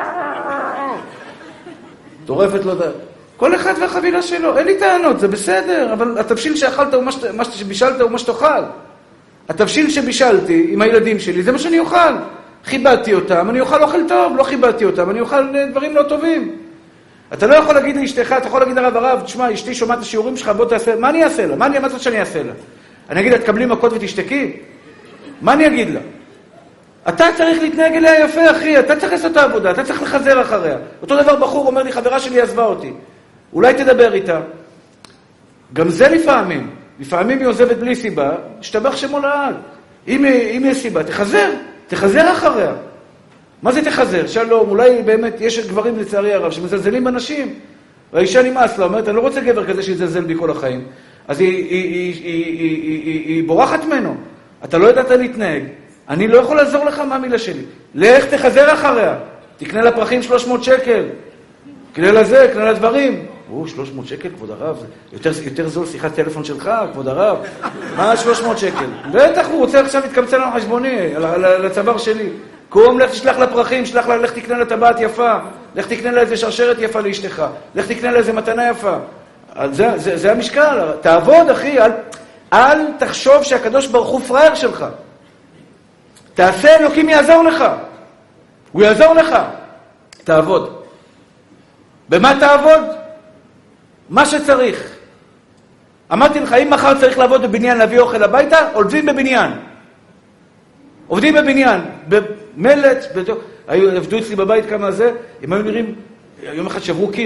טורפת לו את... כל אחד והחבילה שלו, אין לי טענות, זה בסדר, אבל התבשיל שאכלת הוא מה שבישלת הוא מה שתאכל. התבשיל שבישלתי עם הילדים שלי, זה מה שאני אוכל. חיבדתי אותם, אני אוכל אוכל טוב, לא חיבדתי אותם, אני אוכל דברים לא טובים. אתה לא יכול להגיד לאשתך, אתה יכול להגיד לרב הרב, תשמע, אשתי שומעת את השיעורים שלך, בוא תעשה, מה אני אעשה לה? מה אני אעשה שאני אעשה לה? אני אגיד לה, תקבלי מכות ותשתקי? מה אני אגיד לה? אתה צריך להתנהג אליה יפה, אחי, אתה צריך לעשות את העבודה, אתה צריך לחזר אחריה. אותו דבר בחור אומר לי, חברה שלי עזבה אותי. אולי תדבר איתה. גם זה לפעמים. לפעמים היא עוזבת בלי סיבה, שתבח שמו לעד. אם, אם יש סיבה, תחזר. תחזר אחריה. מה זה תחזר? שלום, אולי באמת יש גברים לצערי הרב שמזלזלים בנשים. והאישה נמאס לה, אומרת, אני לא רוצה גבר כזה שיזלזל בי כל החיים. אז היא, היא, היא, היא, היא, היא, היא, היא בורחת ממנו. אתה לא ידעת להתנהג. אני לא יכול לעזור לך מהמילה שלי. לך תחזר אחריה. תקנה לפרחים שלוש מאות שקל. קנה לזה, קנה לדברים. או, שלוש מאות שקל, כבוד הרב. יותר, יותר זול שיחת טלפון שלך, כבוד הרב. מה שלוש מאות שקל? בטח, הוא רוצה עכשיו להתקמצן על חשבוני, לצוואר שלי. קום, לך תשלח לפרחים, שלח לה, לך תקנה לטבעת יפה. לך תקנה לה איזה שרשרת יפה לאשתך. לך תקנה לה איזה מתנה יפה. זה, זה, זה המשקל. תעבוד, אחי. אל, אל תחשוב שהקדוש ברוך הוא פראייר שלך. תעשה, אלוקים יעזור לך. הוא יעזור לך. תעבוד. במה תעבוד? מה שצריך. אמרתי לך, אם מחר צריך לעבוד בבניין, להביא אוכל הביתה, עובדים בבניין. עובדים בבניין. במלט, בדו... היו, עבדו אצלי בבית כמה זה, הם היו נראים, יום אחד שברו קיר.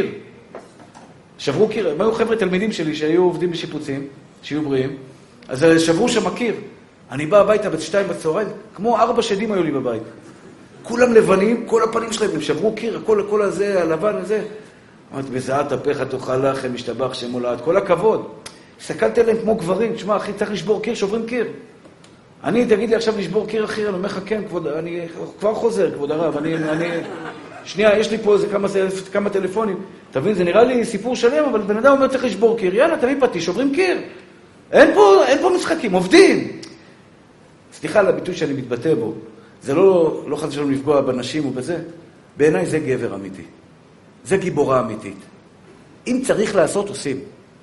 שברו קיר, הם היו חבר'ה תלמידים שלי שהיו עובדים בשיפוצים, שהיו בריאים, אז שברו שם קיר. אני בא הביתה בשתיים בצהריים, כמו ארבע שדים היו לי בבית. כולם לבנים, כל הפנים שלהם, הם שברו קיר, הכל, הכל הזה, הלבן הזה. אמרתי, בזעת אפיך תאכל לחם, משתבח שמו לעד, כל הכבוד. הסתכלתי עליהם כמו גברים, תשמע, אחי, צריך לשבור קיר, שוברים קיר. אני, תגיד לי עכשיו לשבור קיר אחר, אני אומר לך, כן, כבוד, אני כבר חוזר, כבוד הרב, אני, אני, שנייה, יש לי פה איזה כמה, כמה טלפונים, תבין, זה נראה לי סיפור שלם, אבל בן אדם אומר, צריך לשבור קיר, יאללה, תביא פתי, שוברים קיר. אין פה, אין פה משחקים, עובדים. סליחה על הביטוי שאני מתבטא בו, זה לא, לא חד שלום לפגוע בנשים ובזה, בעיניי זה גבר אמיתי. זה גיבורה אמיתית. אם צריך לעשות, עושים.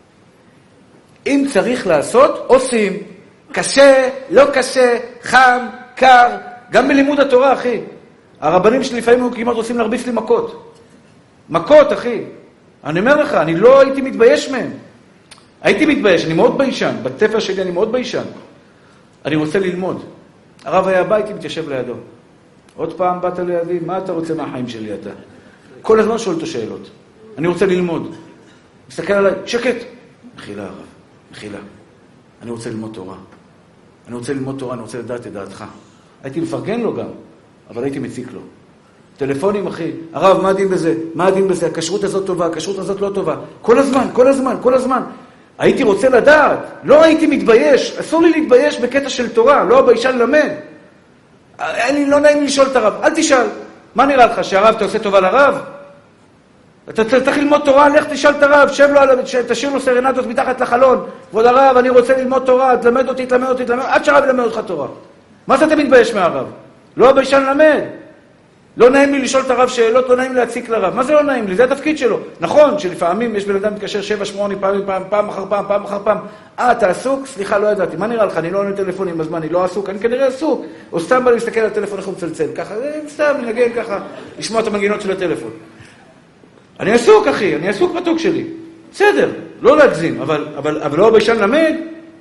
אם צריך לעשות, עושים. קשה, לא קשה, חם, קר, גם בלימוד התורה, אחי. הרבנים שלי לפעמים כמעט רוצים להרביץ לי מכות. מכות, אחי. אני אומר לך, אני לא הייתי מתבייש מהם. הייתי מתבייש, אני מאוד ביישן. בתפר שלי אני מאוד ביישן. אני רוצה ללמוד. הרב היה הבית, מתיישב לידו. עוד פעם באת לידי, מה אתה רוצה מהחיים שלי אתה? כל הזמן שואל אותו שאלות. אני רוצה ללמוד. מסתכל עליי, שקט. מחילה הרב, מחילה. אני רוצה ללמוד תורה. אני רוצה ללמוד תורה, אני רוצה לדעת את דעתך. הייתי מפרגן לו גם. אבל הייתי מציק לו. טלפונים, אחי, הרב, מה הדין בזה? מה הדין בזה? הכשרות הזאת טובה, הכשרות הזאת לא טובה. כל הזמן, כל הזמן, כל הזמן. הייתי רוצה לדעת, לא הייתי מתבייש, אסור לי להתבייש בקטע של תורה, לא הביישה ללמד. אני לא נעים לשאול את הרב, אל תשאל. מה נראה לך, שהרב אתה עושה טובה לרב? אתה צריך ללמוד תורה, לך תשאל את הרב, שב לו, תשאיר לו סרנדות מתחת לחלון. כבוד הרב, אני רוצה ללמוד תורה, תלמד אותי, תלמד אותי, תלמד, עד שהרב ילמד אותך תורה. מה זה אתה מתבייש מהרב? לא הביישה ללמד. לא נעים לי לשאול את הרב שאלות, לא נעים לי להציק לרב. מה זה לא נעים לי? זה התפקיד שלו. נכון שלפעמים יש בן אדם מתקשר שבע, שמונה פעמים, פעם, פעם אחר פעם, פעם אחר פעם. אה, אתה עסוק? סליחה, לא ידעתי. מה נראה לך? אני לא עונה טלפונים בזמן, אני לא עסוק. אני כנראה עסוק. או סתם בא להסתכל על הטלפון, איך הוא מצלצל. ככה, סתם, לנגן ככה, לשמוע את המנגינות של הטלפון. אני עסוק, אחי, אני עסוק מתוק שלי. בסדר, לא להגזים, אבל, אבל, אבל לא הביישן למד.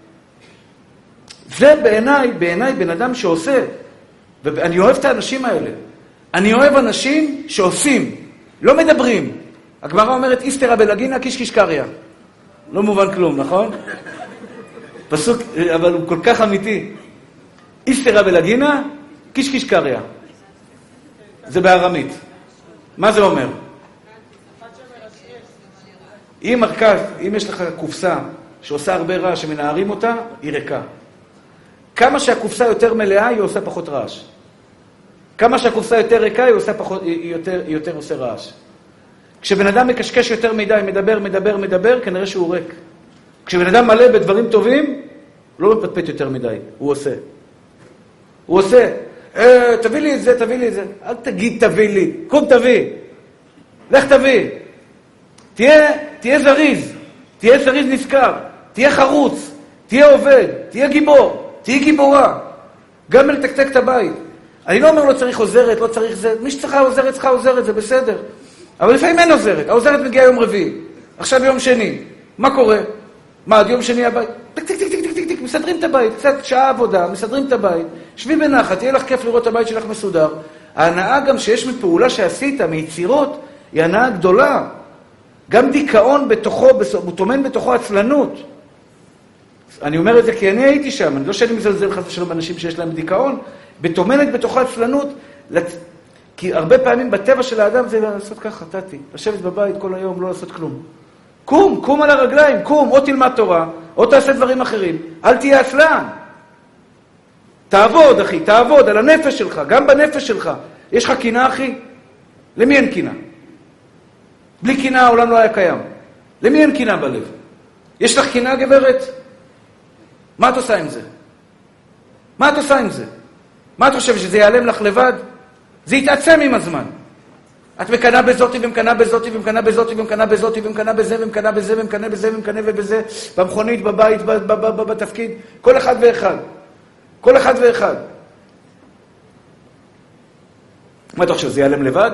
זה בעיניי, בעיניי בן אדם שעושה. ואני אוהב את האנשים האלה. אני אוהב אנשים שעושים, לא מדברים. הגמרא אומרת, איסתרא בלגינא קיש קיש קריא. לא מובן כלום, נכון? פסוק, אבל הוא כל כך אמיתי. איסתרא בלגינא קיש קיש קריא. זה בארמית. מה זה אומר? אם מרכז, אם יש לך קופסה שעושה הרבה רעש, שמנערים אותה, היא ריקה. כמה שהקופסה יותר מלאה, היא עושה פחות רעש. כמה שהקופסה יותר ריקה, היא, עושה פחות, היא, יותר, היא יותר עושה רעש. כשבן אדם מקשקש יותר מדי, מדבר, מדבר, מדבר, כנראה שהוא ריק. כשבן אדם מלא בדברים טובים, לא מפטפט יותר מדי, הוא עושה. הוא עושה. אה, תביא לי את זה, תביא לי את זה. אל תגיד תביא לי, קום תביא. לך תביא. תהיה, תהיה זריז, תהיה זריז נזכר, תהיה חרוץ, תהיה עובד, תהיה גיבור, תהיה גיבורה. גם לתקתק את הבית. אני לא אומר לא צריך עוזרת, לא צריך זה. מי שצריכה עוזרת, צריכה עוזרת, זה בסדר. אבל לפעמים אין עוזרת. העוזרת מגיעה יום רביעי. עכשיו יום שני. מה קורה? מה, עד יום שני הבית? טק, טק, טק, טק, טק, טק, מסדרים את הבית. קצת שעה עבודה, מסדרים את הבית. שבי בנחת, תהיה לך כיף לראות את הבית שלך מסודר. ההנאה גם שיש מפעולה שעשית, מיצירות, היא הנאה גדולה. גם דיכאון בתוכו, הוא טומן בתוכו עצלנות. אני אומר את זה כי אני הייתי שם. אני לא שאני מזלזל חס ושלום באנשים שיש להם דיכאון, בטומנת בתוכה עצלנות, כי הרבה פעמים בטבע של האדם זה לעשות ככה, תתי, לשבת בבית כל היום, לא לעשות כלום. קום, קום על הרגליים, קום, או תלמד תורה, או תעשה דברים אחרים, אל תהיה עצלן. תעבוד, אחי, תעבוד על הנפש שלך, גם בנפש שלך. יש לך קינה, אחי? למי אין קינה? בלי קינה העולם לא היה קיים. למי אין קינה בלב? יש לך קינה, גברת? מה את עושה עם זה? מה את עושה עם זה? מה את חושבת, שזה ייעלם לך לבד? זה יתעצם עם הזמן. את מקנה בזאתי ומקנה בזאתי ומקנה בזאתי ומקנה בזאתי ומקנה בזה ומקנה בזה ומקנה בזה ומקנה ובזה, במכונית, בבית, בתפקיד, כל אחד ואחד. כל אחד ואחד. מה אתה חושב, זה ייעלם לבד?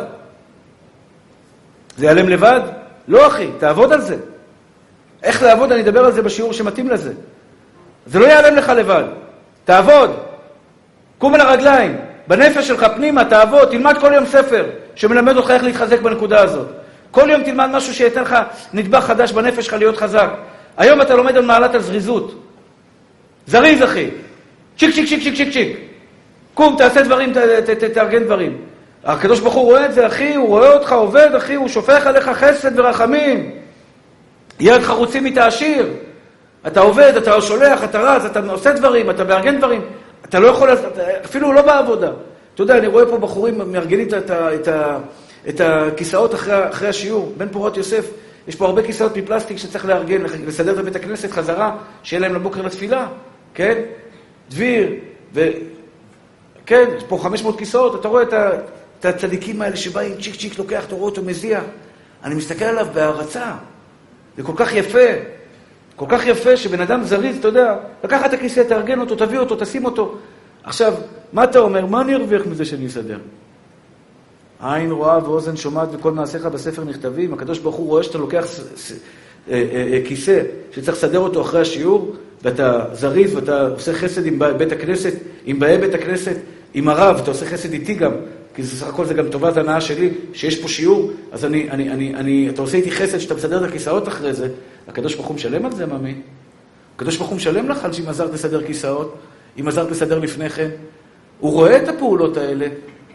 זה ייעלם לבד? לא, אחי, תעבוד על זה. איך לעבוד? אני אדבר על זה בשיעור שמתאים לזה. זה לא ייעלם לך לבד. תעבוד. קום על הרגליים. בנפש שלך פנימה, תעבוד. תלמד כל יום ספר שמלמד אותך איך להתחזק בנקודה הזאת. כל יום תלמד משהו שייתן לך נדבך חדש בנפש שלך להיות חזק. היום אתה לומד על מעלת הזריזות. זריז, אחי. צ'יק, צ'יק, צ'יק, צ'יק, צ'יק, צ'יק. קום, תעשה דברים, ת, ת, ת, תארגן דברים. הקדוש ברוך הוא רואה את זה, אחי, הוא רואה אותך עובד, אחי, הוא שופך עליך חסד ורחמים. ילד חרוצים מתעשיר. אתה עובד, אתה שולח, אתה רז, אתה עושה דברים, אתה מארגן דברים. אתה לא יכול, אפילו לא בעבודה. אתה יודע, אני רואה פה בחורים מארגנים את, את, את הכיסאות אחרי, אחרי השיעור. בן פורת יוסף, יש פה הרבה כיסאות מפלסטיק שצריך לארגן, לסדר את בית הכנסת חזרה, שיהיה להם לבוקר לתפילה, כן? דביר, ו... כן, יש פה חמש מאות כיסאות, אתה רואה את, ה... את הצדיקים האלה שבאים, צ'יק צ'יק לוקח, אתה רואה אותו מזיע. אני מסתכל עליו בהרצה. זה כל כך יפה. כל כך יפה שבן אדם זריז, אתה יודע, לקח את הכיסא, תארגן אותו, תביא אותו, תשים אותו. עכשיו, מה אתה אומר? מה אני ארוויח מזה שאני אסדר? עין רואה ואוזן שומעת וכל מעשיך בספר נכתבים. הקדוש ברוך הוא רואה שאתה לוקח ס... ס... כיסא שצריך לסדר אותו אחרי השיעור, ואתה זריז ואתה עושה חסד עם בית הכנסת, עם באי בית הכנסת, עם הרב, אתה עושה חסד איתי גם, כי זה סך הכל זה גם טובת הנאה שלי, שיש פה שיעור, אז אני, אני, אני, אני, אתה עושה איתי חסד שאתה מסדר את הכיסאות אחרי זה, הקדוש ברוך הוא משלם על זה, ממי? הקדוש ברוך הוא משלם לך על שאם עזרת לסדר כיסאות, אם עזרת לסדר לפני כן, הוא רואה את הפעולות האלה,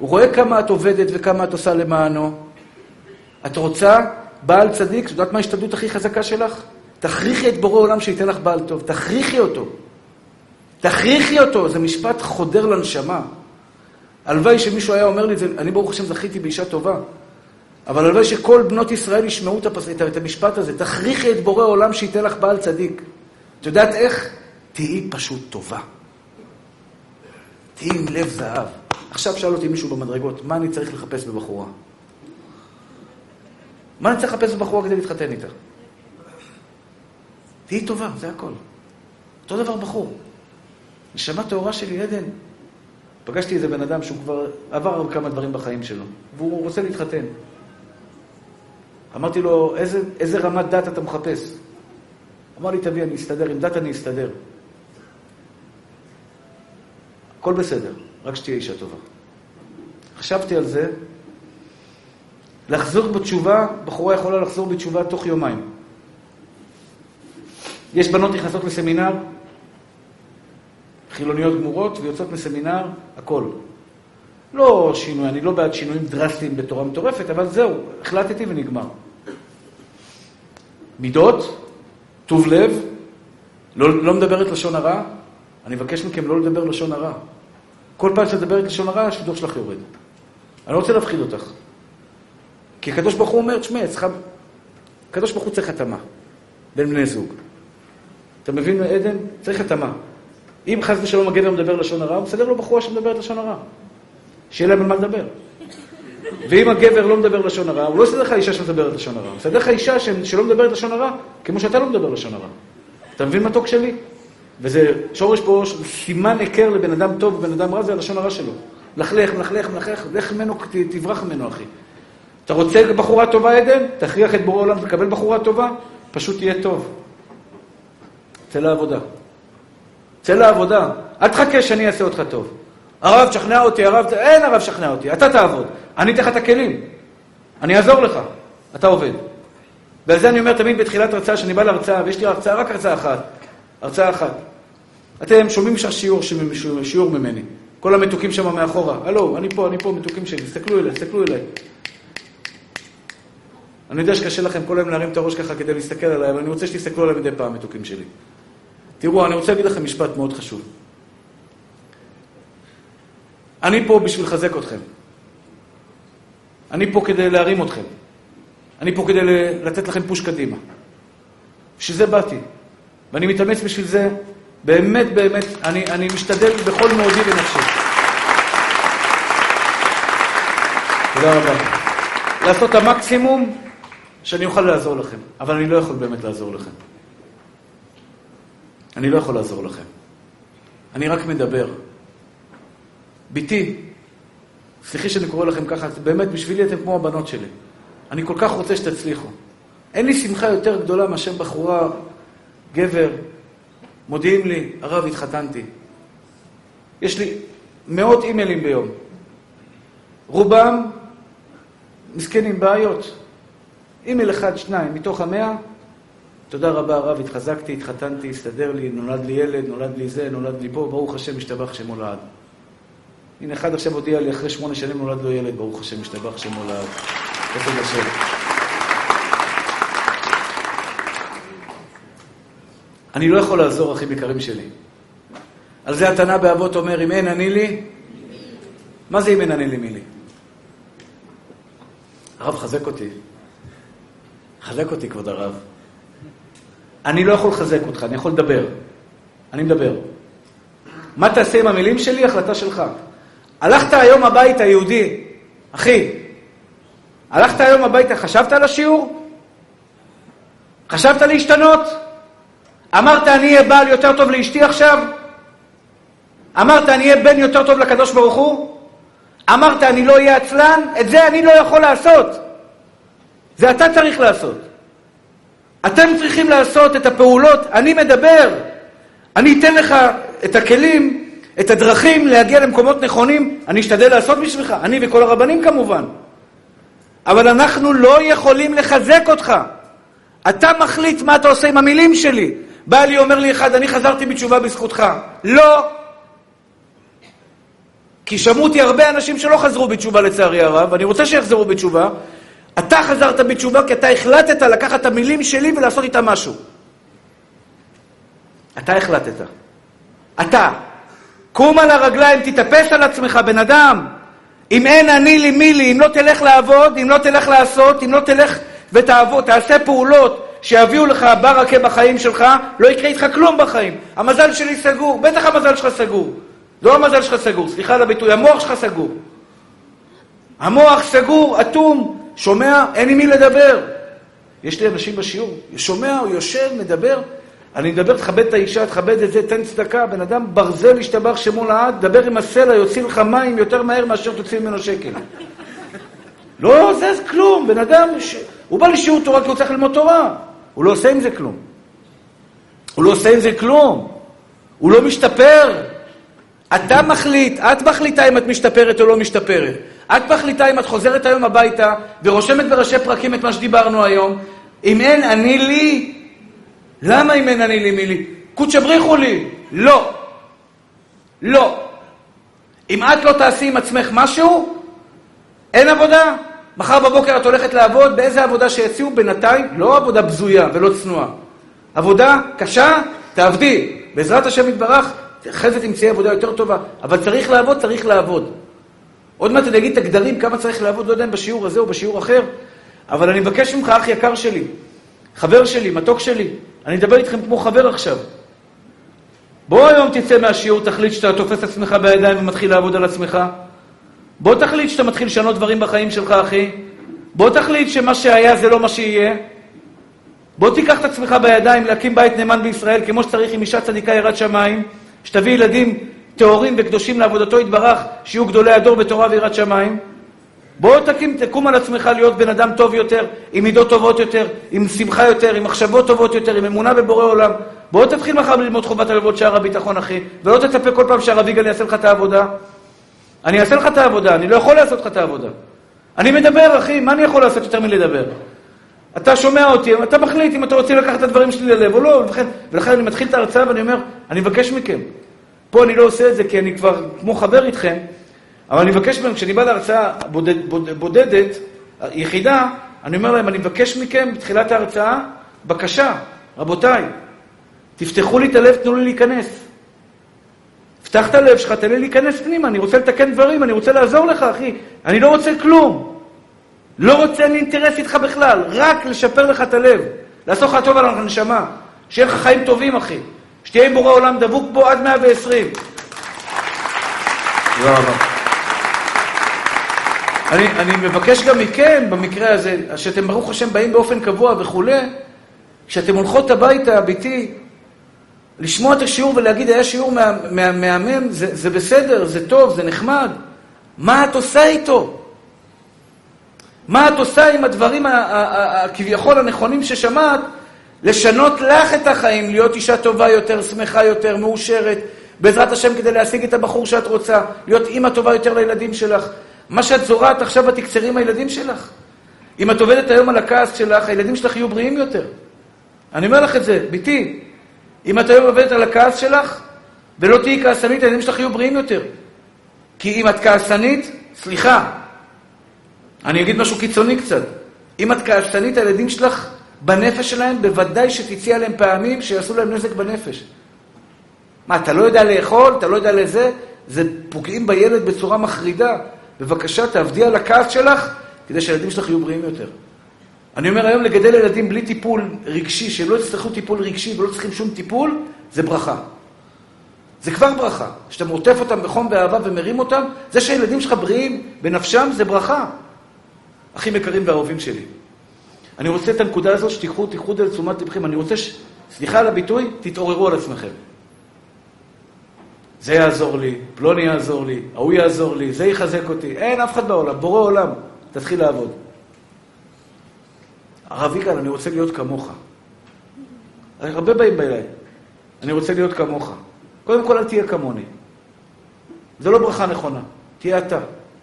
הוא רואה כמה את עובדת וכמה את עושה למענו. את רוצה בעל צדיק, יודעת מה ההשתדלות הכי חזקה שלך? תכריחי את בורא עולם שייתן לך בעל טוב, תכריחי אותו. תכריחי אותו, זה משפט חודר לנשמה. הלוואי שמישהו היה אומר לי, אני ברוך השם זכיתי באישה טובה, אבל הלוואי שכל בנות ישראל ישמעו את המשפט הזה, תכריחי את בורא עולם שייתן לך בעל צדיק. את יודעת איך? תהי פשוט טובה. תהי עם לב זהב. עכשיו שאל אותי מישהו במדרגות, מה אני צריך לחפש בבחורה? מה אני צריך לחפש בבחורה כדי להתחתן איתה? תהי טובה, זה הכל. אותו דבר בחור. נשמה טהורה שלי, עדן. פגשתי איזה בן אדם שהוא כבר עבר כמה דברים בחיים שלו, והוא רוצה להתחתן. אמרתי לו, איזה, איזה רמת דת אתה מחפש? אמר לי, תביא, אני אסתדר, עם דת אני אסתדר. הכל בסדר, רק שתהיה אישה טובה. חשבתי על זה, לחזור בתשובה, בחורה יכולה לחזור בתשובה תוך יומיים. יש בנות נכנסות לסמינר, חילוניות גמורות, ויוצאות מסמינר, הכל. לא שינוי, אני לא בעד שינויים דרסטיים בתורה מטורפת, אבל זהו, החלטתי ונגמר. מידות, טוב לב, לא, לא מדברת לשון הרע, אני מבקש מכם לא לדבר לשון הרע. כל פעם שתדברת לשון הרע, השידור שלך יורד. אני לא רוצה להפחיד אותך. כי הקדוש ברוך הוא אומר, תשמע, צריכה... הקדוש ברוך הוא צריך התאמה, בין בני זוג. אתה מבין, עדן? צריך התאמה. אם חס ושלום הגבר מדבר לשון הרע, הוא מסדר לו בחורה שמדברת לשון הרע. שיהיה להם על מה לדבר. ואם הגבר לא מדבר לשון הרע, הוא לא מסדר לך אישה שמדברת לשון הרע. הוא מסדר לך אישה שלא מדברת לשון הרע, כמו שאתה לא מדבר לשון הרע. אתה מבין מתוק שלי? וזה שורש פה, סימן עיקר לבן אדם טוב ובן אדם רע, זה הלשון הרע שלו. לחלך, מלכלך, מלכלך, לך ממנו, תברח ממנו, אחי. אתה רוצה בחורה טובה, עדן? תכריח את בורא עולם, תקבל בחורה טובה, פשוט תהיה טוב. צא לעבודה. צא לעבודה. אל תחכה שאני אעשה אותך טוב. הרב, שכנע אותי, הרב, אין הרב שכנע אותי, אתה תעבוד. אני אתן לך את הכלים. אני אעזור לך. אתה עובד. ועל זה אני אומר תמיד בתחילת הרצאה, שאני בא להרצאה, ויש לי הרצאה, רק הרצאה אחת. הרצאה אחת. אתם שומעים שם שיעור, שיעור ממני. כל המתוקים שם מאחורה. הלו, אני פה, אני פה, מתוקים שלי. תסתכלו אליי, תסתכלו אליי. אני יודע שקשה לכם כל היום להרים את הראש ככה כדי להסתכל עליי, אבל אני רוצה שתסתכלו עליי מדי פעם, מתוקים שלי. תראו, אני רוצה להגיד לכם משפט מאוד חשוב. אני פה בשביל לחזק אתכם. אני פה כדי להרים אתכם. אני פה כדי לתת לכם פוש קדימה. בשביל זה באתי. ואני מתאמץ בשביל זה, באמת, באמת, אני, אני משתדל בכל מאודי ונפשי. תודה רבה. לעשות את המקסימום שאני אוכל לעזור לכם. אבל אני לא יכול באמת לעזור לכם. אני לא יכול לעזור לכם. אני רק מדבר. ביתי, סליחי שאני קורא לכם ככה, באמת בשבילי אתם כמו הבנות שלי. אני כל כך רוצה שתצליחו. אין לי שמחה יותר גדולה מאשר בחורה, גבר, מודיעים לי, הרב, התחתנתי. יש לי מאות אימיילים ביום. רובם מסכנים בעיות. אימייל אחד, שניים, מתוך המאה, תודה רבה הרב, התחזקתי, התחתנתי, הסתדר לי, נולד לי ילד, נולד לי זה, נולד לי פה, ברוך השם, משתבח שמולד. הנה אחד עכשיו הודיע לי, אחרי שמונה שנים נולד לו ילד, ברוך השם, משתבח שמולד. איפה לשם. אני לא יכול לעזור, אחים יקרים שלי. על זה התנא באבות אומר, אם אין אני לי, מה זה אם אין אני לי מי לי? הרב חזק אותי. חזק אותי, כבוד הרב. אני לא יכול לחזק אותך, אני יכול לדבר. אני מדבר. מה תעשה עם המילים שלי? החלטה שלך. הלכת היום הביתה, יהודי, אחי, הלכת היום הביתה, חשבת על השיעור? חשבת להשתנות? אמרת אני אהיה בעל יותר טוב לאשתי עכשיו? אמרת אני אהיה בן יותר טוב לקדוש ברוך הוא? אמרת אני לא אהיה עצלן? את זה אני לא יכול לעשות. זה אתה צריך לעשות. אתם צריכים לעשות את הפעולות, אני מדבר. אני אתן לך את הכלים, את הדרכים להגיע למקומות נכונים, אני אשתדל לעשות בשבילך, אני וכל הרבנים כמובן. אבל אנחנו לא יכולים לחזק אותך. אתה מחליט מה אתה עושה עם המילים שלי. בא לי, אומר לי אחד, אני חזרתי בתשובה בזכותך. לא. כי כי שמעו אותי הרבה אנשים שלא חזרו בתשובה לצערי הרב, ואני רוצה שיחזרו בתשובה. אתה חזרת בתשובה כי אתה החלטת לקחת את המילים שלי ולעשות איתה משהו. אתה החלטת. אתה. קום על הרגליים, תתאפס על עצמך, בן אדם. אם אין אני לי מי לי, אם לא תלך לעבוד, אם לא תלך לעשות, אם לא תלך ותעבוד, תעשה פעולות שיביאו לך ברכה בחיים שלך, לא יקרה איתך כלום בחיים. המזל שלי סגור, בטח המזל שלך סגור. לא המזל שלך סגור, סליחה על הביטוי, המוח שלך סגור. המוח סגור, אטום, שומע, אין עם מי לדבר. יש לי אנשים בשיעור, שומע, הוא יושב, מדבר, אני מדבר, תכבד את האישה, תכבד את זה, תן צדקה, בן אדם ברזל ישתבח שמו לעד, דבר עם הסלע, יוציא לך מים יותר מהר מאשר תוציא ממנו שקל. לא, זה כלום, בן אדם, ש... הוא בא לשיעור תורה כי הוא צריך ללמוד תורה, הוא לא עושה עם זה כלום. הוא לא עושה עם זה כלום, הוא לא משתפר. אתה מחליט, את מחליטה אם את משתפרת או לא משתפרת. את מחליטה אם את חוזרת היום הביתה ורושמת בראשי פרקים את מה שדיברנו היום. אם אין אני לי, למה אם אין אני לי מי לי? קודש בריחו לי. לא. לא. אם את לא תעשי עם עצמך משהו, אין עבודה. מחר בבוקר את הולכת לעבוד, באיזה עבודה שיציעו בינתיים, לא עבודה בזויה ולא צנועה. עבודה קשה, תעבדי. בעזרת השם יתברך, אחרי זה תמצאי עבודה יותר טובה. אבל צריך לעבוד, צריך לעבוד. עוד מעט אני אגיד את הגדרים כמה צריך לעבוד, לא יודע אם בשיעור הזה או בשיעור אחר, אבל אני מבקש ממך, אח יקר שלי, חבר שלי, מתוק שלי, אני אדבר איתכם כמו חבר עכשיו. בוא היום תצא מהשיעור, תחליט שאתה תופס עצמך בידיים ומתחיל לעבוד על עצמך. בוא תחליט שאתה מתחיל לשנות דברים בחיים שלך, אחי. בוא תחליט שמה שהיה זה לא מה שיהיה. בוא תיקח את עצמך בידיים להקים בית נאמן בישראל, כמו שצריך עם אישה צדיקה יראת שמיים, שתביא ילדים תאורים וקדושים לעבודתו יתברך, שיהיו גדולי הדור בתורה ויראת שמיים. בוא תקים, תקום על עצמך להיות בן אדם טוב יותר, עם מידות טובות יותר, עם שמחה יותר, עם מחשבות טובות יותר, עם אמונה בבורא עולם. בוא תתחיל מחר ללמוד חובת הלוות שער הביטחון, אחי, ולא תצפה כל פעם שהרב יגאל יעשה לך את העבודה. אני אעשה לך את העבודה, אני לא יכול לעשות לך את העבודה. אני מדבר, אחי, מה אני יכול לעשות יותר מלדבר? אתה שומע אותי, אתה מחליט אם אתה רוצה לקחת את הדברים שלי ללב או לא, ולכן, ולכן אני מתחיל את ההרצאה ואני אומר, אני מבקש מכם. פה אני לא עושה את זה כי אני כבר כמו חבר איתכם, אבל אני מבקש מכם, כשאני בא להרצאה בודד, בודד, בודדת, יחידה, אני אומר להם, אני מבקש מכם בתחילת ההרצאה, בקשה, רבותיי, תפתחו לי את הלב, תנו לי להיכנס. פתח את הלב שלך, תן לי להיכנס פנימה, אני רוצה לתקן דברים, אני רוצה לעזור לך, אחי. אני לא רוצה כלום. לא רוצה לי אינטרס איתך בכלל, רק לשפר לך את הלב, לעשות לך טוב על הנשמה, שיהיה לך חיים טובים, אחי. שתהיה עם בורא עולם דבוק בו עד מאה ועשרים. תודה רבה. אני, אני מבקש גם מכם, במקרה הזה, שאתם ברוך השם באים באופן קבוע וכו', כשאתם הולכות הביתה, ביתי, לשמוע את השיעור ולהגיד, היה שיעור מהמם, זה, זה בסדר, זה טוב, זה נחמד. מה את עושה איתו? מה את עושה עם הדברים הכביכול הנכונים ששמעת, לשנות לך את החיים, להיות אישה טובה יותר, שמחה יותר, מאושרת, בעזרת השם כדי להשיג את הבחור שאת רוצה, להיות אימא טובה יותר לילדים שלך. מה שאת זורעת עכשיו בתקצרי עם הילדים שלך. אם את עובדת היום על הכעס שלך, הילדים שלך יהיו בריאים יותר. אני אומר לך את זה, ביתי, אם את היום עובדת על הכעס שלך, ולא תהיי כעסנית, הילדים שלך יהיו בריאים יותר. כי אם את כעסנית, סליחה, אני אגיד משהו קיצוני קצת. אם את כעסנית, הילדים שלך בנפש שלהם, בוודאי שתציע להם פעמים שיעשו להם נזק בנפש. מה, אתה לא יודע לאכול, אתה לא יודע לזה? זה פוגעים בילד בצורה מחרידה. בבקשה, תעבדי על הכעס שלך, כדי שהילדים שלך יהיו בריאים יותר. אני אומר היום, לגדל ילדים בלי טיפול רגשי, שלא יצטרכו טיפול רגשי ולא צריכים שום טיפול, זה ברכה. זה כבר ברכה. שאתה מוטף אותם בחום ואהבה ומרים אותם, זה שהילדים שלך בריאים בנפשם, זה ברכה. אחים יקרים ואהובים שלי. אני רוצה את הנקודה הזאת שתיקחו, תיקחו את זה לתשומת לבכם. אני רוצה, ש... סליחה על הביטוי, תתעוררו על עצמכם. זה יעזור לי, פלוני יעזור לי, ההוא יעזור לי, זה יחזק אותי. אין אף אחד בעולם, בורא עולם. תתחיל לעבוד. הרב יגאל, אני רוצה להיות כמוך. הרבה באים בילי. אני רוצה להיות כמוך. קודם כל, אל תהיה כמוני. זה לא ברכה נכונה. תהיה אתה.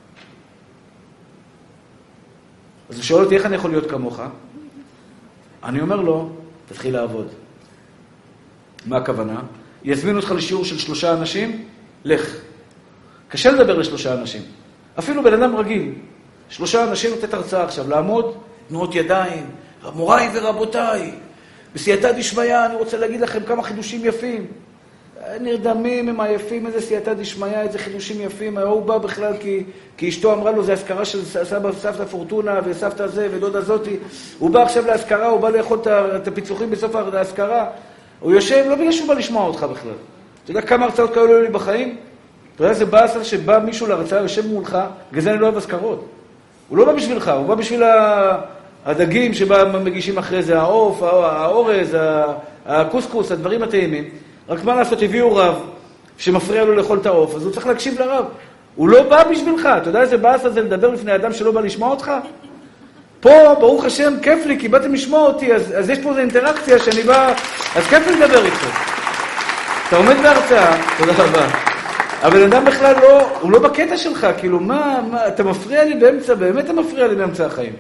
אז הוא שואל אותי, איך אני יכול להיות כמוך? אני אומר לו, תתחיל לעבוד. מה הכוונה? יזמינו אותך לשיעור של שלושה אנשים, לך. קשה לדבר לשלושה אנשים. אפילו בן אדם רגיל. שלושה אנשים נותנת הרצאה עכשיו, לעמוד, תנועות ידיים, מוריי ורבותיי, בסייעתא דשמיא, אני רוצה להגיד לכם כמה חידושים יפים. נרדמים, הם עייפים, איזה סייעתא דשמיא, איזה חידושים יפים. הוא בא בכלל כי, כי אשתו אמרה לו, זה הזכרה של סבא, סבתא פורטונה וסבתא זה ודודה זאתי. הוא בא עכשיו להזכרה, הוא בא לאכול את הפיצוחים בסוף ההזכרה. הוא יושב, לא בגלל שהוא בא לשמוע אותך בכלל. אתה יודע כמה הרצאות כאלה היו לי בחיים? אתה יודע, זה באסה שבא מישהו להרצאה, יושב מולך, בגלל זה אני לא אוהב הזכרות. הוא לא בא בשבילך, הוא בא בשביל הדגים שמגישים אחרי זה, העוף, האורז, הקוסקוס, הדברים הטעימים. רק מה לעשות, הביאו רב שמפריע לו לאכול את העוף, אז הוא צריך להקשיב לרב. הוא לא בא בשבילך, אתה יודע איזה באסה זה לדבר לפני אדם שלא בא לשמוע אותך? פה, ברוך השם, כיף לי, כי באתם לשמוע אותי, אז, אז יש פה איזו אינטראקציה שאני בא, אז כיף לי לדבר איתו. אתה עומד בהרצאה, תודה רבה. אבל אדם בכלל לא, הוא לא בקטע שלך, כאילו, מה, מה, אתה מפריע לי באמצע, באמת אתה מפריע לי באמצע החיים.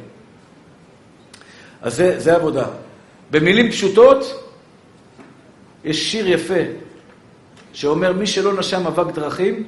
אז זה, זה עבודה. במילים פשוטות, יש שיר יפה, שאומר, מי שלא נשם אבק דרכים,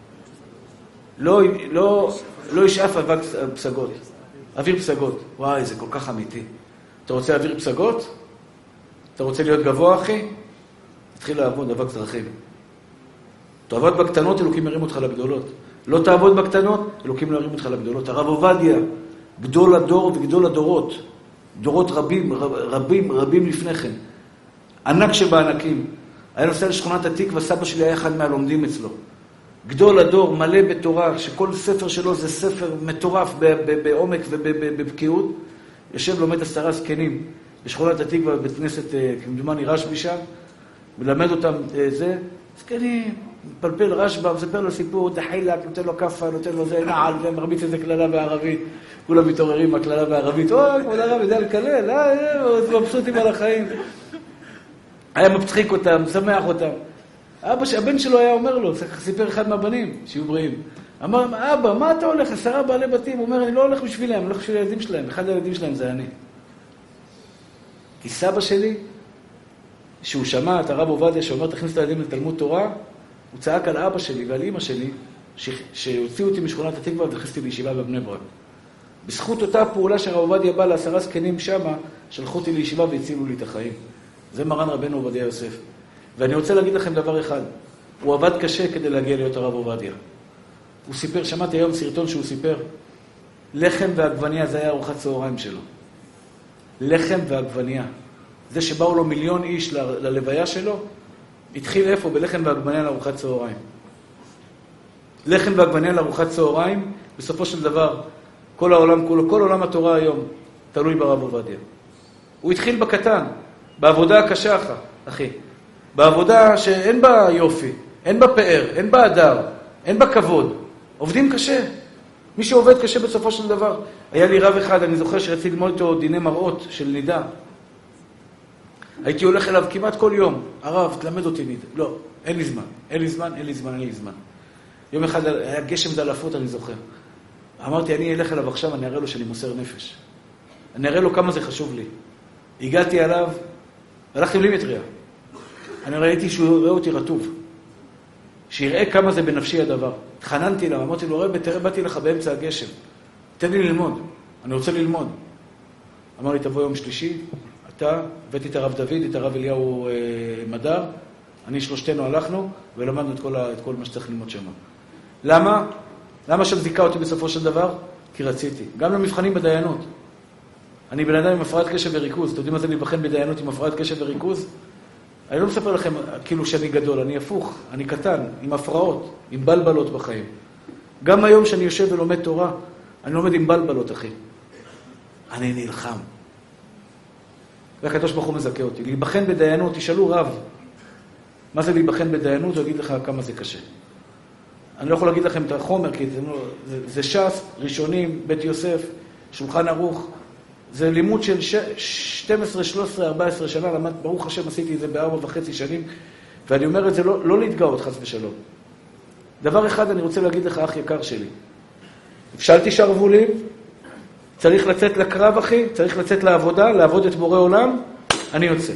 לא, לא, לא ישאף אבק פסגות. אוויר פסגות. וואי, זה כל כך אמיתי. אתה רוצה אוויר פסגות? אתה רוצה להיות גבוה, אחי? תתחיל לעבוד אבק דרכים. תעבוד בקטנות, אלוקים ירים אותך לגדולות. לא תעבוד בקטנות, אלוקים לא ירים אותך לגדולות. הרב עובדיה, גדול הדור וגדול הדורות. דורות רבים, רבים, רבים לפני כן. ענק שבענקים. היה נוסע לשכונת התקווה, סבא שלי היה אחד מהלומדים אצלו. גדול הדור, מלא בתורה, שכל ספר שלו זה ספר מטורף בעומק ובבקיאות. יושב לומד עשרה זקנים בשכונת התקווה, בית כנסת, כמדומני רשב"י שם, ולמד אותם זה. זקנים, מפלפל רשב"א, מספר לו סיפור, דחילק, נותן לו כפה, נותן לו זה נעל, ומרביץ איזה כללה בערבית. כולם מתעוררים מהכללה בערבית. אוי, כבוד הרב, יודע לקלל, אה, הוא מבסוטים על החיים. היה מצחיק אותם, שמח אותם. אבא, הבן שלו היה אומר לו, סיפר אחד מהבנים, שיהיו בריאים. אמר, אבא, מה אתה הולך? עשרה בעלי בתים. הוא אומר, אני לא הולך בשבילם, אני הולך בשביל הילדים שלהם. אחד הילדים שלהם זה אני. כי סבא שלי, שהוא שמע את הרב עובדיה שאומר, תכניס את הילדים לתלמוד תורה, הוא צעק על אבא שלי ועל אמא שלי, שהוציאו אותי משכונת התקווה ודחסתי לישיבה בבני ברק. בזכות אותה פעולה שהרב עובדיה בא לעשרה זקנים שמה, שלחו אותי לישיבה והצילו לי את החיים. זה מרן רבנו עובדיה יוסף. ואני רוצה להגיד לכם דבר אחד, הוא עבד קשה כדי להגיע להיות הרב עובדיה. הוא סיפר, שמעתי היום סרטון שהוא סיפר, לחם ועגבניה זה היה ארוחת צהריים שלו. לחם ועגבניה. זה שבאו לו מיליון איש ל- ללוויה שלו, התחיל איפה? בלחם ועגבניה לארוחת צהריים. לחם ועגבניה לארוחת צהריים, בסופו של דבר, כל העולם כולו, כל עולם התורה היום, תלוי ברב עובדיה. הוא התחיל בקטן, בעבודה הקשה, אחי. בעבודה שאין בה יופי, אין בה פאר, אין בה הדר, אין בה כבוד. עובדים קשה. מי שעובד קשה בסופו של דבר. היה לי רב אחד, אני זוכר שרציתי ללמוד איתו דיני מראות של נידה. הייתי הולך אליו כמעט כל יום. הרב, תלמד אותי נידה. לא, אין לי זמן. אין לי זמן, אין לי זמן, אין לי זמן. יום אחד היה גשם דלפות, אני זוכר. אמרתי, אני אלך אליו עכשיו, אני אראה לו שאני מוסר נפש. אני אראה לו כמה זה חשוב לי. הגעתי עליו, הלכתי בלי מטריה. אני ראיתי שהוא יראה אותי רטוב. שיראה כמה זה בנפשי הדבר. התחננתי אליו, אמרתי לו, רבי, תראה, באתי לך באמצע הגשם. תן לי ללמוד. אני רוצה ללמוד. אמר לי, תבוא יום שלישי, אתה, הבאתי את הרב דוד, את הרב אליהו אה, מדר, אני שלושתנו הלכנו, ולמדנו את כל, ה, את כל מה שצריך ללמוד שם. למה? למה שם זיקה אותי בסופו של דבר? כי רציתי. גם למבחנים בדיינות. אני בן אדם עם הפרעת קשב וריכוז. אתם יודעים מה זה להיבחן בדיינות עם הפרעת קשב וריכוז? אני לא מספר לכם כאילו שאני גדול, אני הפוך, אני קטן, עם הפרעות, עם בלבלות בחיים. גם היום שאני יושב ולומד תורה, אני לומד עם בלבלות, אחי. אני נלחם. והקדוש ברוך הוא מזכה אותי. להיבחן בדיינות, תשאלו רב, מה זה להיבחן בדיינות? הוא יגיד לך כמה זה קשה. אני לא יכול להגיד לכם את החומר, כי זה, זה, זה ש"ס, ראשונים, בית יוסף, שולחן ערוך. זה לימוד של שתים עשרה, שלוש עשרה, ארבע עשרה שנה, למד, ברוך השם, עשיתי את זה בארבע וחצי שנים, ואני אומר את זה לא, לא להתגאות, חס ושלום. דבר אחד אני רוצה להגיד לך, אח יקר שלי. הפשלתי שרבולים, צריך לצאת לקרב, אחי, צריך לצאת לעבודה, לעבוד את בורא עולם, אני יוצא.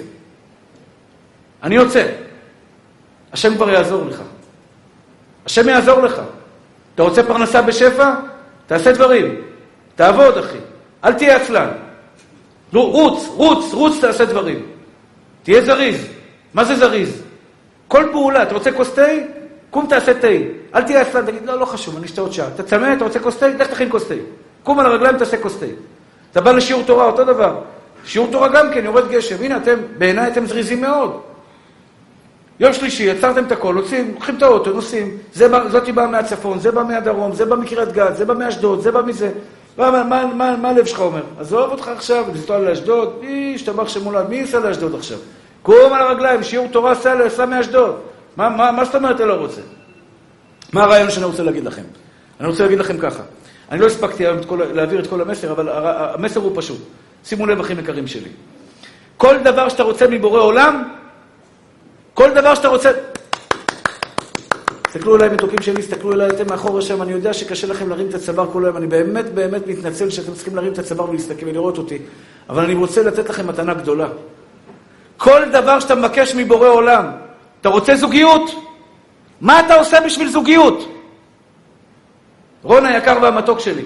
אני יוצא. השם כבר יעזור לך. השם יעזור לך. אתה רוצה פרנסה בשפע? תעשה דברים. תעבוד, אחי. אל תהיה עצלן. לא, רוץ, רוץ, רוץ, תעשה דברים. תהיה זריז. מה זה זריז? כל פעולה, אתה רוצה כוס תה? קום תעשה תה. אל תהיה עצלן, תגיד, לא, לא חשוב, אני אשתה עוד שעה. אתה צמא, אתה רוצה כוס תה? לך תכין כוס תה. קום על הרגליים, תעשה כוס תה. אתה בא לשיעור תורה, אותו דבר. שיעור תורה גם כן, יורד גשם. הנה, אתם, בעיניי אתם זריזים מאוד. יום שלישי, יצרתם את הכל, נוסעים, לוקחים את האוטו, נוסעים. זאת באה מהצפון, זה בא מהדרום, זה בא מקריית גת, זה בא מאשדוד, זה בא מזה. מה, מה, מה, מה, מה הלב שלך אומר? עזוב אותך עכשיו, לנסוע לאשדוד, מי השתבח שמולד, מי ייסע לאשדוד עכשיו? קום על הרגליים, שיעור תורה סע מאשדוד. מה, מה, מה זאת אומרת אתה לא רוצה? מה הרעיון שאני רוצה להגיד לכם? אני רוצה להגיד לכם ככה. אני לא הספקתי להעביר את כל המסר, אבל המסר הוא פשוט. שימו לב, אחים יקרים שלי. כל דבר שאתה רוצה מבורא עולם, כל דבר שאתה רוצה... תסתכלו אליי מתוקים שלי, תסתכלו אליי, אתם מאחור שם, אני יודע שקשה לכם להרים את הצוואר כל היום, אני באמת באמת מתנצל שאתם צריכים להרים את הצוואר ולהסתכל ולראות אותי, אבל אני רוצה לתת לכם מתנה גדולה. כל דבר שאתה מבקש מבורא עולם, אתה רוצה זוגיות? מה אתה עושה בשביל זוגיות? רון היקר והמתוק שלי.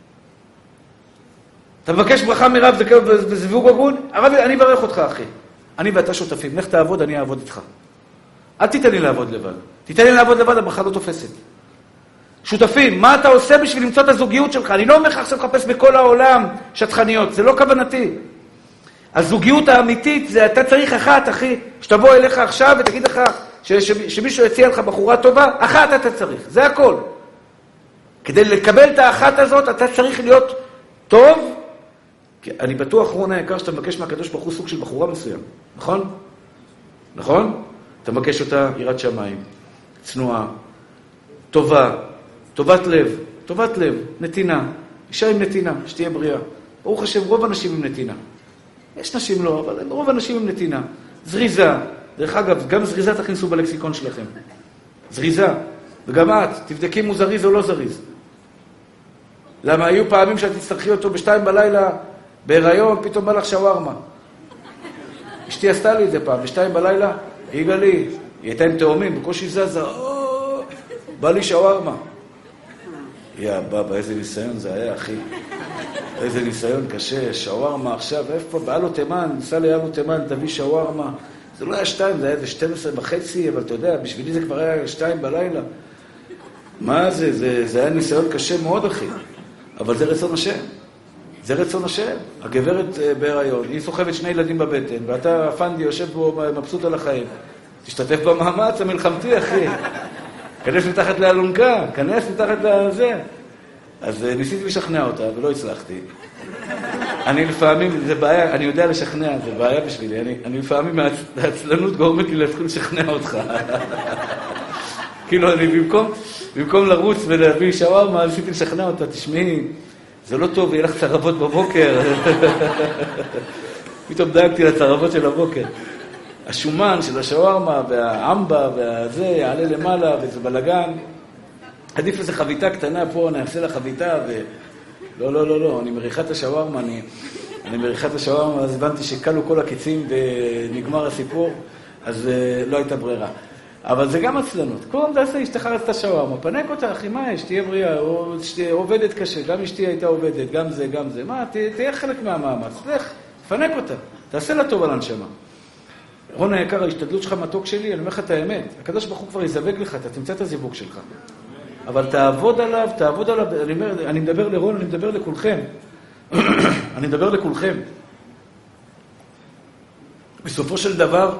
אתה מבקש ברכה מרב וזיווג הגון? הרב, אני אברך אותך, אחי. אני ואתה שותפים. לך תעבוד, אני אעבוד איתך. אל תיתן לי לעבוד לבד. תיתן לי לעבוד לבד, הברכה לא תופסת. שותפים, מה אתה עושה בשביל למצוא את הזוגיות שלך? אני לא אומר לך עכשיו לחפש בכל העולם שטחניות. זה לא כוונתי. הזוגיות האמיתית זה אתה צריך אחת, אחי, שתבוא אליך עכשיו ותגיד לך ש- ש- שמישהו יציע לך בחורה טובה, אחת אתה צריך. זה הכל. כדי לקבל את האחת הזאת, אתה צריך להיות טוב. אני בטוח, רון היקר, שאתה מבקש מהקדוש ברוך הוא סוג של בחורה מסוים. נכון? נכון? אתה מבקש אותה יראת שמיים, צנועה, טובה, טובת לב, טובת לב, נתינה. אישה עם נתינה, שתהיה בריאה. ברוך השם, רוב אנשים עם נתינה. יש נשים לא, אבל רוב אנשים עם נתינה. זריזה. דרך אגב, גם זריזה תכניסו בלקסיקון שלכם. זריזה. וגם את, תבדקי אם הוא זריז או לא זריז. למה היו פעמים שאת תצטרכי אותו בשתיים בלילה, בהיריון, פתאום בא לך שווארמה. אשתי עשתה לי את זה פעם, בשתיים בלילה, היא גלי, היא הייתה עם תאומים, בקושי זזה, בא לי שווארמה. יא בבא, איזה ניסיון זה היה, אחי. איזה ניסיון קשה, שווארמה עכשיו, איפה? באלו תימן, ניסה לאלו תימן, תביא שווארמה. זה לא היה שתיים, זה היה איזה שתים עשרה וחצי, אבל אתה יודע, בשבילי זה כבר היה שתיים בלילה. מה זה? זה, זה היה ניסיון קשה מאוד, אחי. אבל זה רצון השם. זה רצון השם. הגברת בהיריון, היא סוחבת שני ילדים בבטן, ואתה, פנדי, יושב פה מבסוט על החיים. תשתתף במאמץ המלחמתי, אחי. כנס מתחת לאלונקה, כנס מתחת לזה. אז ניסיתי לשכנע אותה, ולא הצלחתי. אני לפעמים, זה בעיה, אני יודע לשכנע, זה בעיה בשבילי. אני, אני לפעמים, העצלנות גורמת לי להתחיל לשכנע אותך. כאילו, אני במקום, במקום לרוץ ולהביא שווארמה, ניסיתי לשכנע אותה, תשמעי, זה לא טוב, יהיה לך צרבות בבוקר. פתאום דאגתי לצרבות של הבוקר. השומן של השווארמה והאמבה והזה יעלה למעלה וזה בלגן. עדיף איזו חביתה קטנה פה, אני אעשה לה חביתה ו... לא, לא, לא, לא, אני מריחה את השווארמה, אני, אני מריחה את השווארמה, אז הבנתי שקלו כל הקיצים ונגמר הסיפור, אז uh, לא הייתה ברירה. אבל זה גם עצלנות. כל פעם תעשה, אשתך רצת השווארמה, פנק אותה, אחי, מה יש? תהיה בריאה, או, שתה, עובדת קשה, גם אשתי הייתה עובדת, גם זה, גם זה. מה, ת, תהיה חלק מהמאמץ, לך, פנק אותה, תעשה לה טוב על הנשמה. רון היקר, ההשתדלות שלך מתוק שלי, אני אומר לך את האמת. הקדוש ברוך הוא כבר יזווג לך, אתה תמצא את הזיווג שלך. אבל תעבוד עליו, תעבוד עליו, אני, אומר, אני מדבר לרון, אני מדבר לכולכם. אני מדבר לכולכם. בסופו של דבר,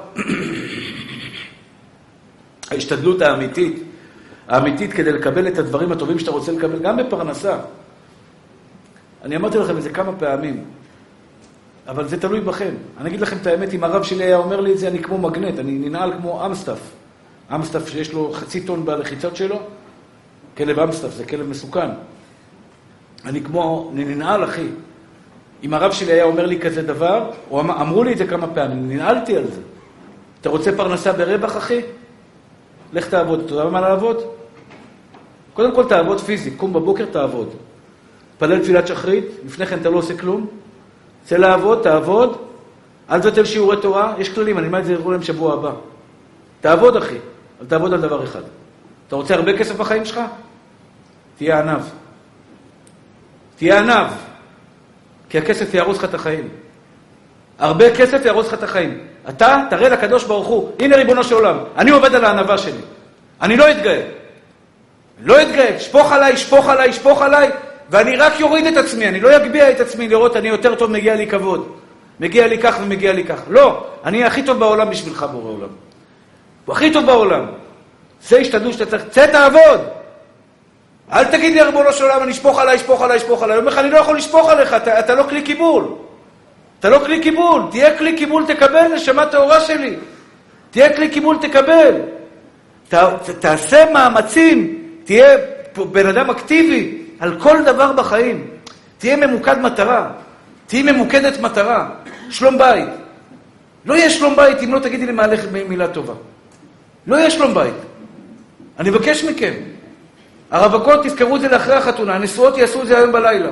ההשתדלות האמיתית, האמיתית כדי לקבל את הדברים הטובים שאתה רוצה לקבל, גם בפרנסה. אני אמרתי לכם את זה כמה פעמים, אבל זה תלוי בכם. אני אגיד לכם את האמת, אם הרב שלי היה אומר לי את זה, אני כמו מגנט, אני ננעל כמו אמסטף. אמסטף שיש לו חצי טון בלחיצות שלו, כלב אמסטף, זה כלב מסוכן. אני כמו, אני ננעל, אחי. אם הרב שלי היה אומר לי כזה דבר, או אמרו לי את זה כמה פעמים, ננעלתי על זה. אתה רוצה פרנסה ברווח, אחי? לך תעבוד. אתה יודע מה לעבוד? קודם כל תעבוד פיזית, קום בבוקר תעבוד. פלל תפילת שחרית, לפני כן אתה לא עושה כלום. צא לעבוד, תעבוד. אל תבטל שיעורי תורה, יש כללים, אני אומר את זה יראו להם שבוע הבא. תעבוד, אחי, אבל תעבוד על דבר אחד. אתה רוצה הרבה כסף בחיים שלך? תהיה ענב. תהיה ענב. כי הכסף יהרוס לך את החיים. הרבה כסף יהרוס לך את החיים. אתה תראה לקדוש ברוך הוא, הנה ריבונו של עולם, אני עובד על הענבה שלי. אני לא אתגאה. לא אתגאה, שפוך עליי, שפוך עליי, שפוך עליי, ואני רק יוריד את עצמי, אני לא אגביע את עצמי לראות, אני יותר טוב, מגיע לי כבוד. מגיע לי כך ומגיע לי כך. לא, אני הכי טוב בעולם בשבילך, בורא עולם. הוא הכי טוב בעולם. זה השתדלו שאתה צריך, צא תעבוד. אל תגיד לי, ריבונו של עולם, אני אשפוך עליי, אשפוך עליי, אשפוך עליי. אני אומר לך, אני לא יכול לשפוך עליך, אתה, אתה לא כלי קיבול. אתה לא כלי קיבול. תהיה כלי קיבול, תקבל, נשמה טהורה שלי. תהיה כלי קיבול, תקבל. ת, ת, תעשה מאמצים, תהיה בן אדם אקטיבי על כל דבר בחיים. תהיה ממוקד מטרה. תהיה ממוקדת מטרה. שלום בית. לא יהיה שלום בית אם לא תגידי לי מהלך מילה טובה. לא יהיה שלום בית. אני מבקש מכם. הרווקות תזכרו את זה לאחרי החתונה, הנשואות יעשו את זה היום בלילה.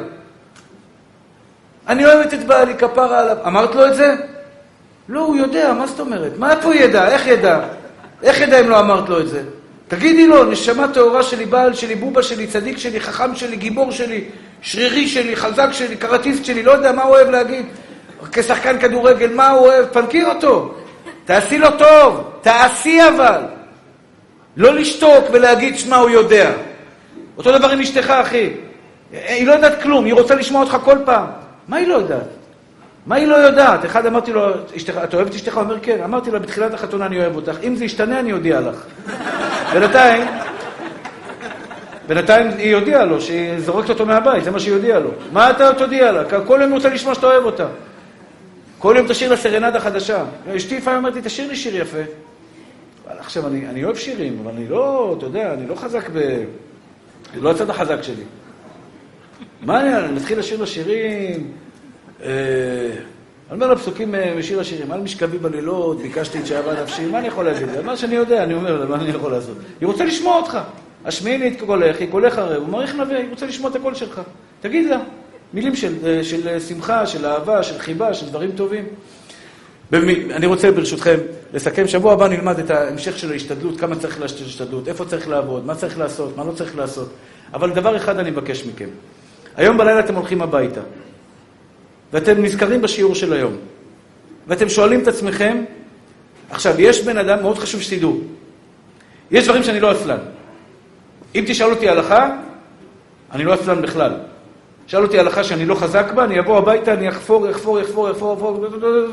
אני אוהבת את בעלי, כפרה עליו. אמרת לו את זה? לא, הוא יודע, מה זאת אומרת? מה פה ידע? איך ידע? איך ידע אם לא אמרת לו את זה? תגידי לו, נשמה טהורה שלי, בעל שלי, בובה שלי, צדיק שלי, חכם שלי, גיבור שלי, שרירי שלי, חזק שלי, קרטיסט שלי, לא יודע מה הוא אוהב להגיד. כשחקן כדורגל, מה הוא אוהב? פנקי אותו. תעשי לו טוב, תעשי אבל. לא לשתוק ולהגיד שמה הוא יודע. אותו דבר עם אשתך, אחי. היא לא יודעת כלום, היא רוצה לשמוע אותך כל פעם. מה היא לא יודעת? מה היא לא יודעת? אחד אמרתי לו, אתה אוהב את אשתך? הוא אומר, כן. אמרתי לו, בתחילת החתונה אני אוהב אותך. אם זה ישתנה, אני אודיע לך. בינתיים, בינתיים היא יודיעה לו, שהיא זורקת אותו מהבית, זה מה שהיא יודיעה לו. מה אתה תודיע לה? כל יום רוצה לשמוע שאתה אוהב אותה. כל יום תשאיר לה סרנדה חדשה. אשתי לפעמים אמרתי, תשאיר לי שיר יפה. עכשיו, אני, אני אוהב שירים, אבל אני לא, אתה יודע, אני לא חזק ב... זה לא הצד החזק שלי. מה אני, אני מתחיל לשיר לשירים, אה, אני אומר לפסוקים משיר לשירים, על משכבי בלילות, ביקשתי את שאהבה נפשי, מה אני יכול להגיד? זה מה שאני יודע, אני אומר, מה אני יכול לעשות? היא רוצה לשמוע אותך. השמיעי לי את קולך, היא קולך הרי, הוא מעריך נווה, היא רוצה לשמוע את הקול שלך. תגיד לה, מילים של, של שמחה, של אהבה, של חיבה, של דברים טובים. אני רוצה ברשותכם לסכם, שבוע הבא נלמד את ההמשך של ההשתדלות, כמה צריך להשתדלות, איפה צריך לעבוד, מה צריך לעשות, מה לא צריך לעשות. אבל דבר אחד אני מבקש מכם. היום בלילה אתם הולכים הביתה, ואתם נזכרים בשיעור של היום, ואתם שואלים את עצמכם, עכשיו, יש בן אדם, מאוד חשוב שתדעו, יש דברים שאני לא עצלן. אם תשאל אותי הלכה, אני לא עצלן בכלל. שאל אותי הלכה שאני לא חזק בה, אני אבוא הביתה, אני אחפור, אחפור, אחפור, אחפור, אחפור.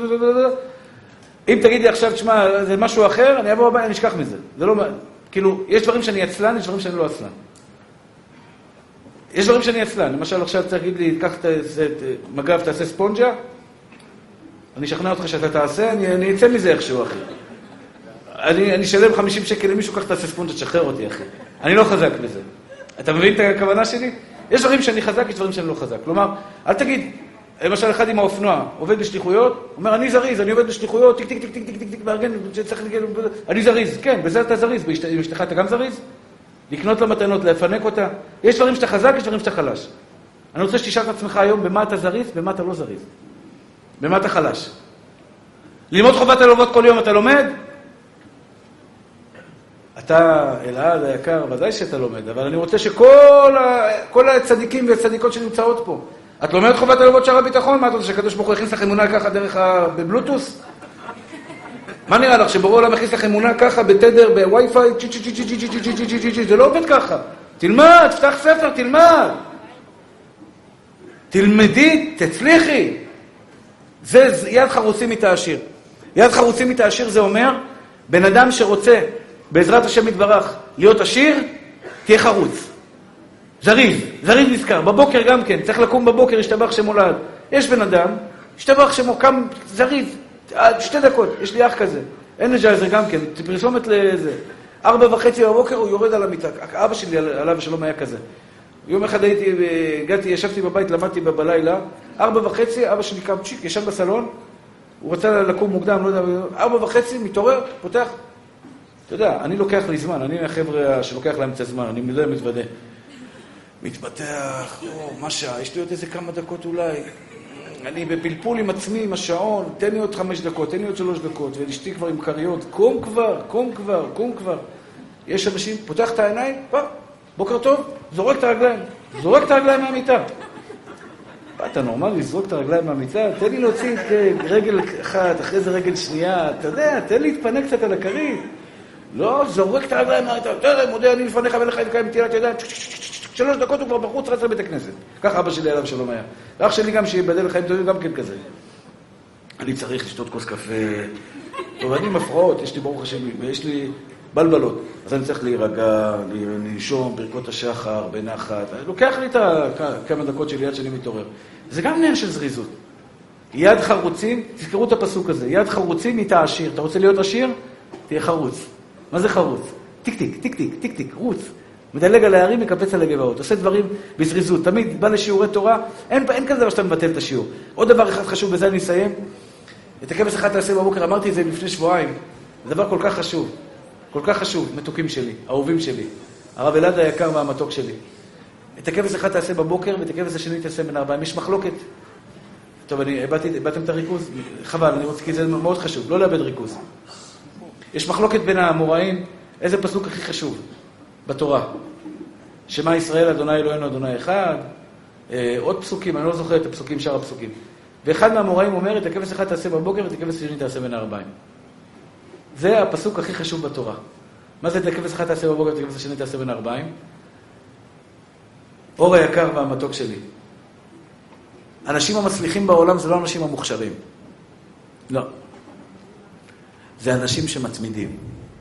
אם תגיד לי עכשיו, תשמע, זה משהו אחר, אני אבוא הביתה, אני אשכח מזה. זה לא, כאילו, יש דברים שאני עצלן, יש דברים שאני לא עצלן. יש דברים שאני עצלן. למשל, עכשיו תגיד לי, קח את מגב, תעשה ספונג'ה, אני אשכנע אותך שאתה תעשה, אני, אני אצא מזה איכשהו, אחי. אני, אני אשלם חמישים שקל למישהו, קח תעשה ספונג'ה, תשחרר אותי, אחי. אני לא חזק בזה. אתה מבין את הכוונה שלי? יש דברים שאני חזק, יש דברים שאני לא חזק. כלומר, אל תגיד, למשל אחד עם האופנוע, עובד בשליחויות, אומר, אני זריז, אני עובד בשליחויות, טיק, טיק, טיק, טיק, טיק, טיק, טיק, בארגן, צריך להגיד, אני זריז. כן, בזה אתה זריז. עם אשתך אתה גם זריז? לקנות לה מתנות, לפנק אותה. יש דברים שאתה חזק, יש דברים שאתה חלש. אני רוצה שתשאל את עצמך היום, במה אתה זריז, במה אתה לא זריז. במה אתה חלש. ללמוד חובת הלוות כל יום אתה לומד? אתה, אלעד היקר, ודאי שאתה לומד, אבל אני רוצה שכל ה... כל הצדיקים והצדיקות שנמצאות פה, את לומדת חובת הלוות שער הביטחון? מה אתה רוצה, שהקדוש ברוך הוא הכניס לך אמונה ככה דרך ה... בבלוטוס? מה נראה לך, שבורא עולם הכניס לך אמונה ככה בתדר, בווי-פיי, צ'י צ'י צ'י צ'י צ'י צ'י צ'י צ'י צ'י צ'י, זה לא עובד ככה. תלמד, פתח ספר, תלמד. תלמדי, תצליחי. זה יד חרוצים מתעשיר. יד חרוצים מתעשיר זה אומר, בן אדם שרוצה, בעזרת השם יתברך, להיות עשיר, תהיה חרוץ. זריז, זריז נזכר. בבוקר גם כן, צריך לקום בבוקר, ישתבח שמולד. יש בן אדם, ישתבח שמו, קם זריז, שתי דקות, יש לי אח כזה. אין לג'ייזר גם כן, פרסומת לזה. ארבע וחצי בבוקר הוא יורד על המיטה. אבא שלי עליו ושלום היה כזה. יום אחד הייתי, הגעתי, ישבתי בבית, למדתי בלילה. ארבע וחצי, אבא שלי קם צ'יק, ישב בסלון. הוא רצה לקום מוקדם, לא יודע, ארבע וחצי, מתעורר, פותח. אתה יודע, אני לוקח לי זמן, אני מהחבר'ה שלוקח להם את הזמן, אני מזה מתוודה. מתפתח, או, מה שעה, יש לי עוד איזה כמה דקות אולי. אני בפלפול עם עצמי, עם השעון, תן לי עוד חמש דקות, תן לי עוד שלוש דקות, ולשתי כבר עם קריות, קום כבר, קום כבר, קום כבר. יש אנשים, פותח את העיניים, פה, בוקר טוב, זורק את הרגליים, זורק את הרגליים מהמיטה. אתה נורמלי, זרוק את הרגליים מהמיטה, תן לי להוציא רגל אחת, אחרי זה רגל שנייה, אתה יודע, תן לי להתפנק קצת על הכרית. לא, זורק את הרגליים מהמיטה, תראה, מודה, אני לפניך ולך עם מטילה, אתה יודע, שלוש דקות הוא כבר בחוץ, רץ לבית הכנסת. כך אבא שלי עליו שלום היה. ואח שלי גם שיבדל לחיים טובים, גם כן כזה. אני צריך לשתות כוס קפה. טוב, אני מפרעות, יש לי ברוך השם, ויש לי בלבלות. אז אני צריך להירגע, לנשום, ברכות השחר, בנחת. לוקח לי את כמה דקות שלי עד שאני מתעורר. זה גם עניין של זריזות. יד חרוצים, תזכרו את הפסוק הזה, יד חרוצים היא תעשיר. אתה רוצה להיות עשיר? תהיה חרוץ. מה זה חרוץ? טיק טיק, טיק טיק, טיק טיק, רוץ. מדלג על הערים, מקפץ על הגבעות. עושה דברים בזריזות. תמיד בא לשיעורי תורה, אין, אין כזה דבר שאתה מבטל את השיעור. עוד דבר אחד חשוב, בזה אני אסיים. את הכבש אחד תעשה בבוקר, אמרתי את זה לפני שבועיים. זה דבר כל כך חשוב. כל כך חשוב, מתוקים שלי, אהובים שלי. הרב אלעד היקר והמתוק שלי. את הכבש אחד תעשה בבוקר, ואת הכבש השני תעשה בין ארבעים. יש מחלוקת. טוב, אני הבאתי, הבאתם את הריכוז? חבל, אני רוצה, כי זה מאוד חשוב. לא לאבד ריכוז. יש מחלוקת בין האמוראים, איזה פסוק הכי חשוב בתורה? שמה ישראל, אדוני אלוהינו, אדוני אחד. אה, עוד פסוקים, אני לא זוכר את הפסוקים, שאר הפסוקים. ואחד מהאמוראים אומר, את הכבש אחד תעשה בבוקר, ואת הכבש השני תעשה בין הארבעים. זה הפסוק הכי חשוב בתורה. מה זה את הכבש אחד תעשה בבוקר, את הכבש השני תעשה בין הארבעים? אור היקר והמתוק שלי. אנשים המצליחים בעולם זה לא אנשים המוכשרים. לא. זה אנשים שמצמידים.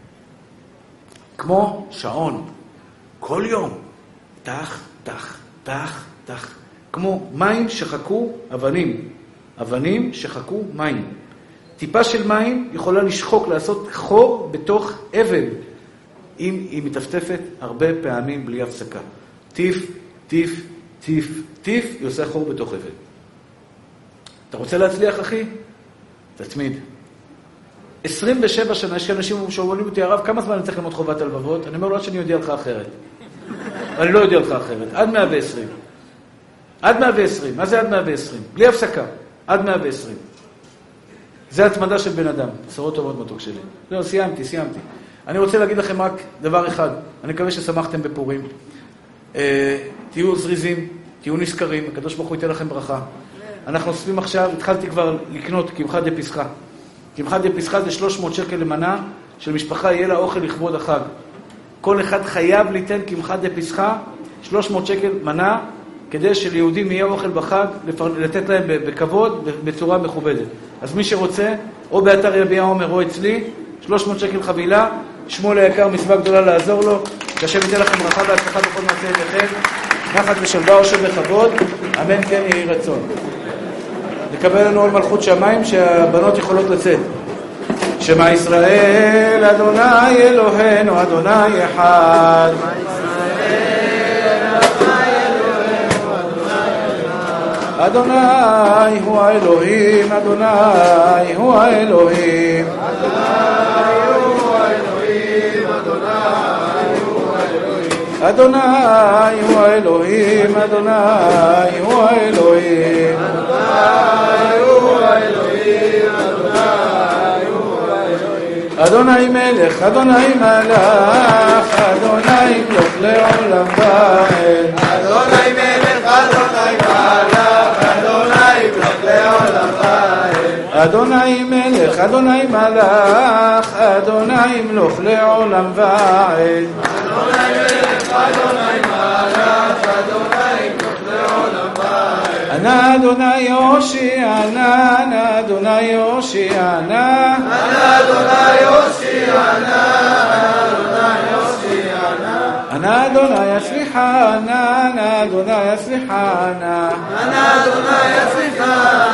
כמו שעון. כל יום. תח, תח, תח, תח. כמו מים שחקו אבנים. אבנים שחקו מים. טיפה של מים יכולה לשחוק, לעשות חור בתוך אבן. אם היא מתפתפת הרבה פעמים בלי הפסקה. טיף, טיף, טיף, טיף, היא עושה חור בתוך אבן. אתה רוצה להצליח, אחי? תתמיד. עשרים ושבע שנה, יש אנשים שאומרים אותי, הרב, כמה זמן אני צריך ללמוד חובת הלבבות? אני אומר לו, עד שאני יודע לך אחרת. אני לא יודע לך אחרת. עד מאה ועשרים. עד מאה ועשרים. מה זה עד מאה ועשרים? בלי הפסקה. עד מאה ועשרים. זה התמדה של בן אדם. בשורות טובות מתוק שלי. לא, סיימתי, סיימתי. אני רוצה להגיד לכם רק דבר אחד. אני מקווה ששמחתם בפורים. אה, תהיו זריזים, תהיו נזכרים. הקדוש ברוך הוא ייתן לכם ברכה. אנחנו עושים עכשיו, התחלתי כבר לקנות קמחא דפסחא. קמחא דפסחא זה שלוש מאות שקל למנה, של משפחה יהיה לה אוכל לכבוד החג. כל אחד חייב ליתן קמחא דפסחא, שלוש מאות שקל מנה, כדי שליהודים יהיה אוכל בחג, לתת להם בכבוד, בצורה מכובדת. אז מי שרוצה, או באתר יביע עומר או אצלי, שלוש מאות שקל חבילה, שמואל היקר, מצווה גדולה לעזור לו, שהשם ייתן לכם ברכה והצלחה בכל מעשה ידיכם, נחת ושלווה אושר וכבוד, אמן כן יהי רצון. לקבל לנו על מלכות שמיים שהבנות יכולות לצאת. שמע ישראל, אדוני אלוהינו, אדוני אחד. אדוני הוא האלוהים, אדוני הוא האלוהים. אדוני הוא האלוהים, אדוני הוא האלוהים. אדוני הוא האלוהים, אדוני הוא האלוהים. אדוני מלך, אדוני מלך, אדוני מלך לעולם ועד. אדוני מלך, אדוני מלך, אדוני מלך לעולם ועד. אדוני מלך, אדוני מלך, אדוני מלך לעולם ועד. אדוני מלך, אדוני מלך, אדוני מלך לעולם ועד. אנא אדוני הושיענה, אנא אדוני הושיענה. אנא אדוני הושיענה, אדוני הושיענה. אנא אדוני הסליחנה, אנא אדוני הסליחנה. אנא אדוני הסליחנה,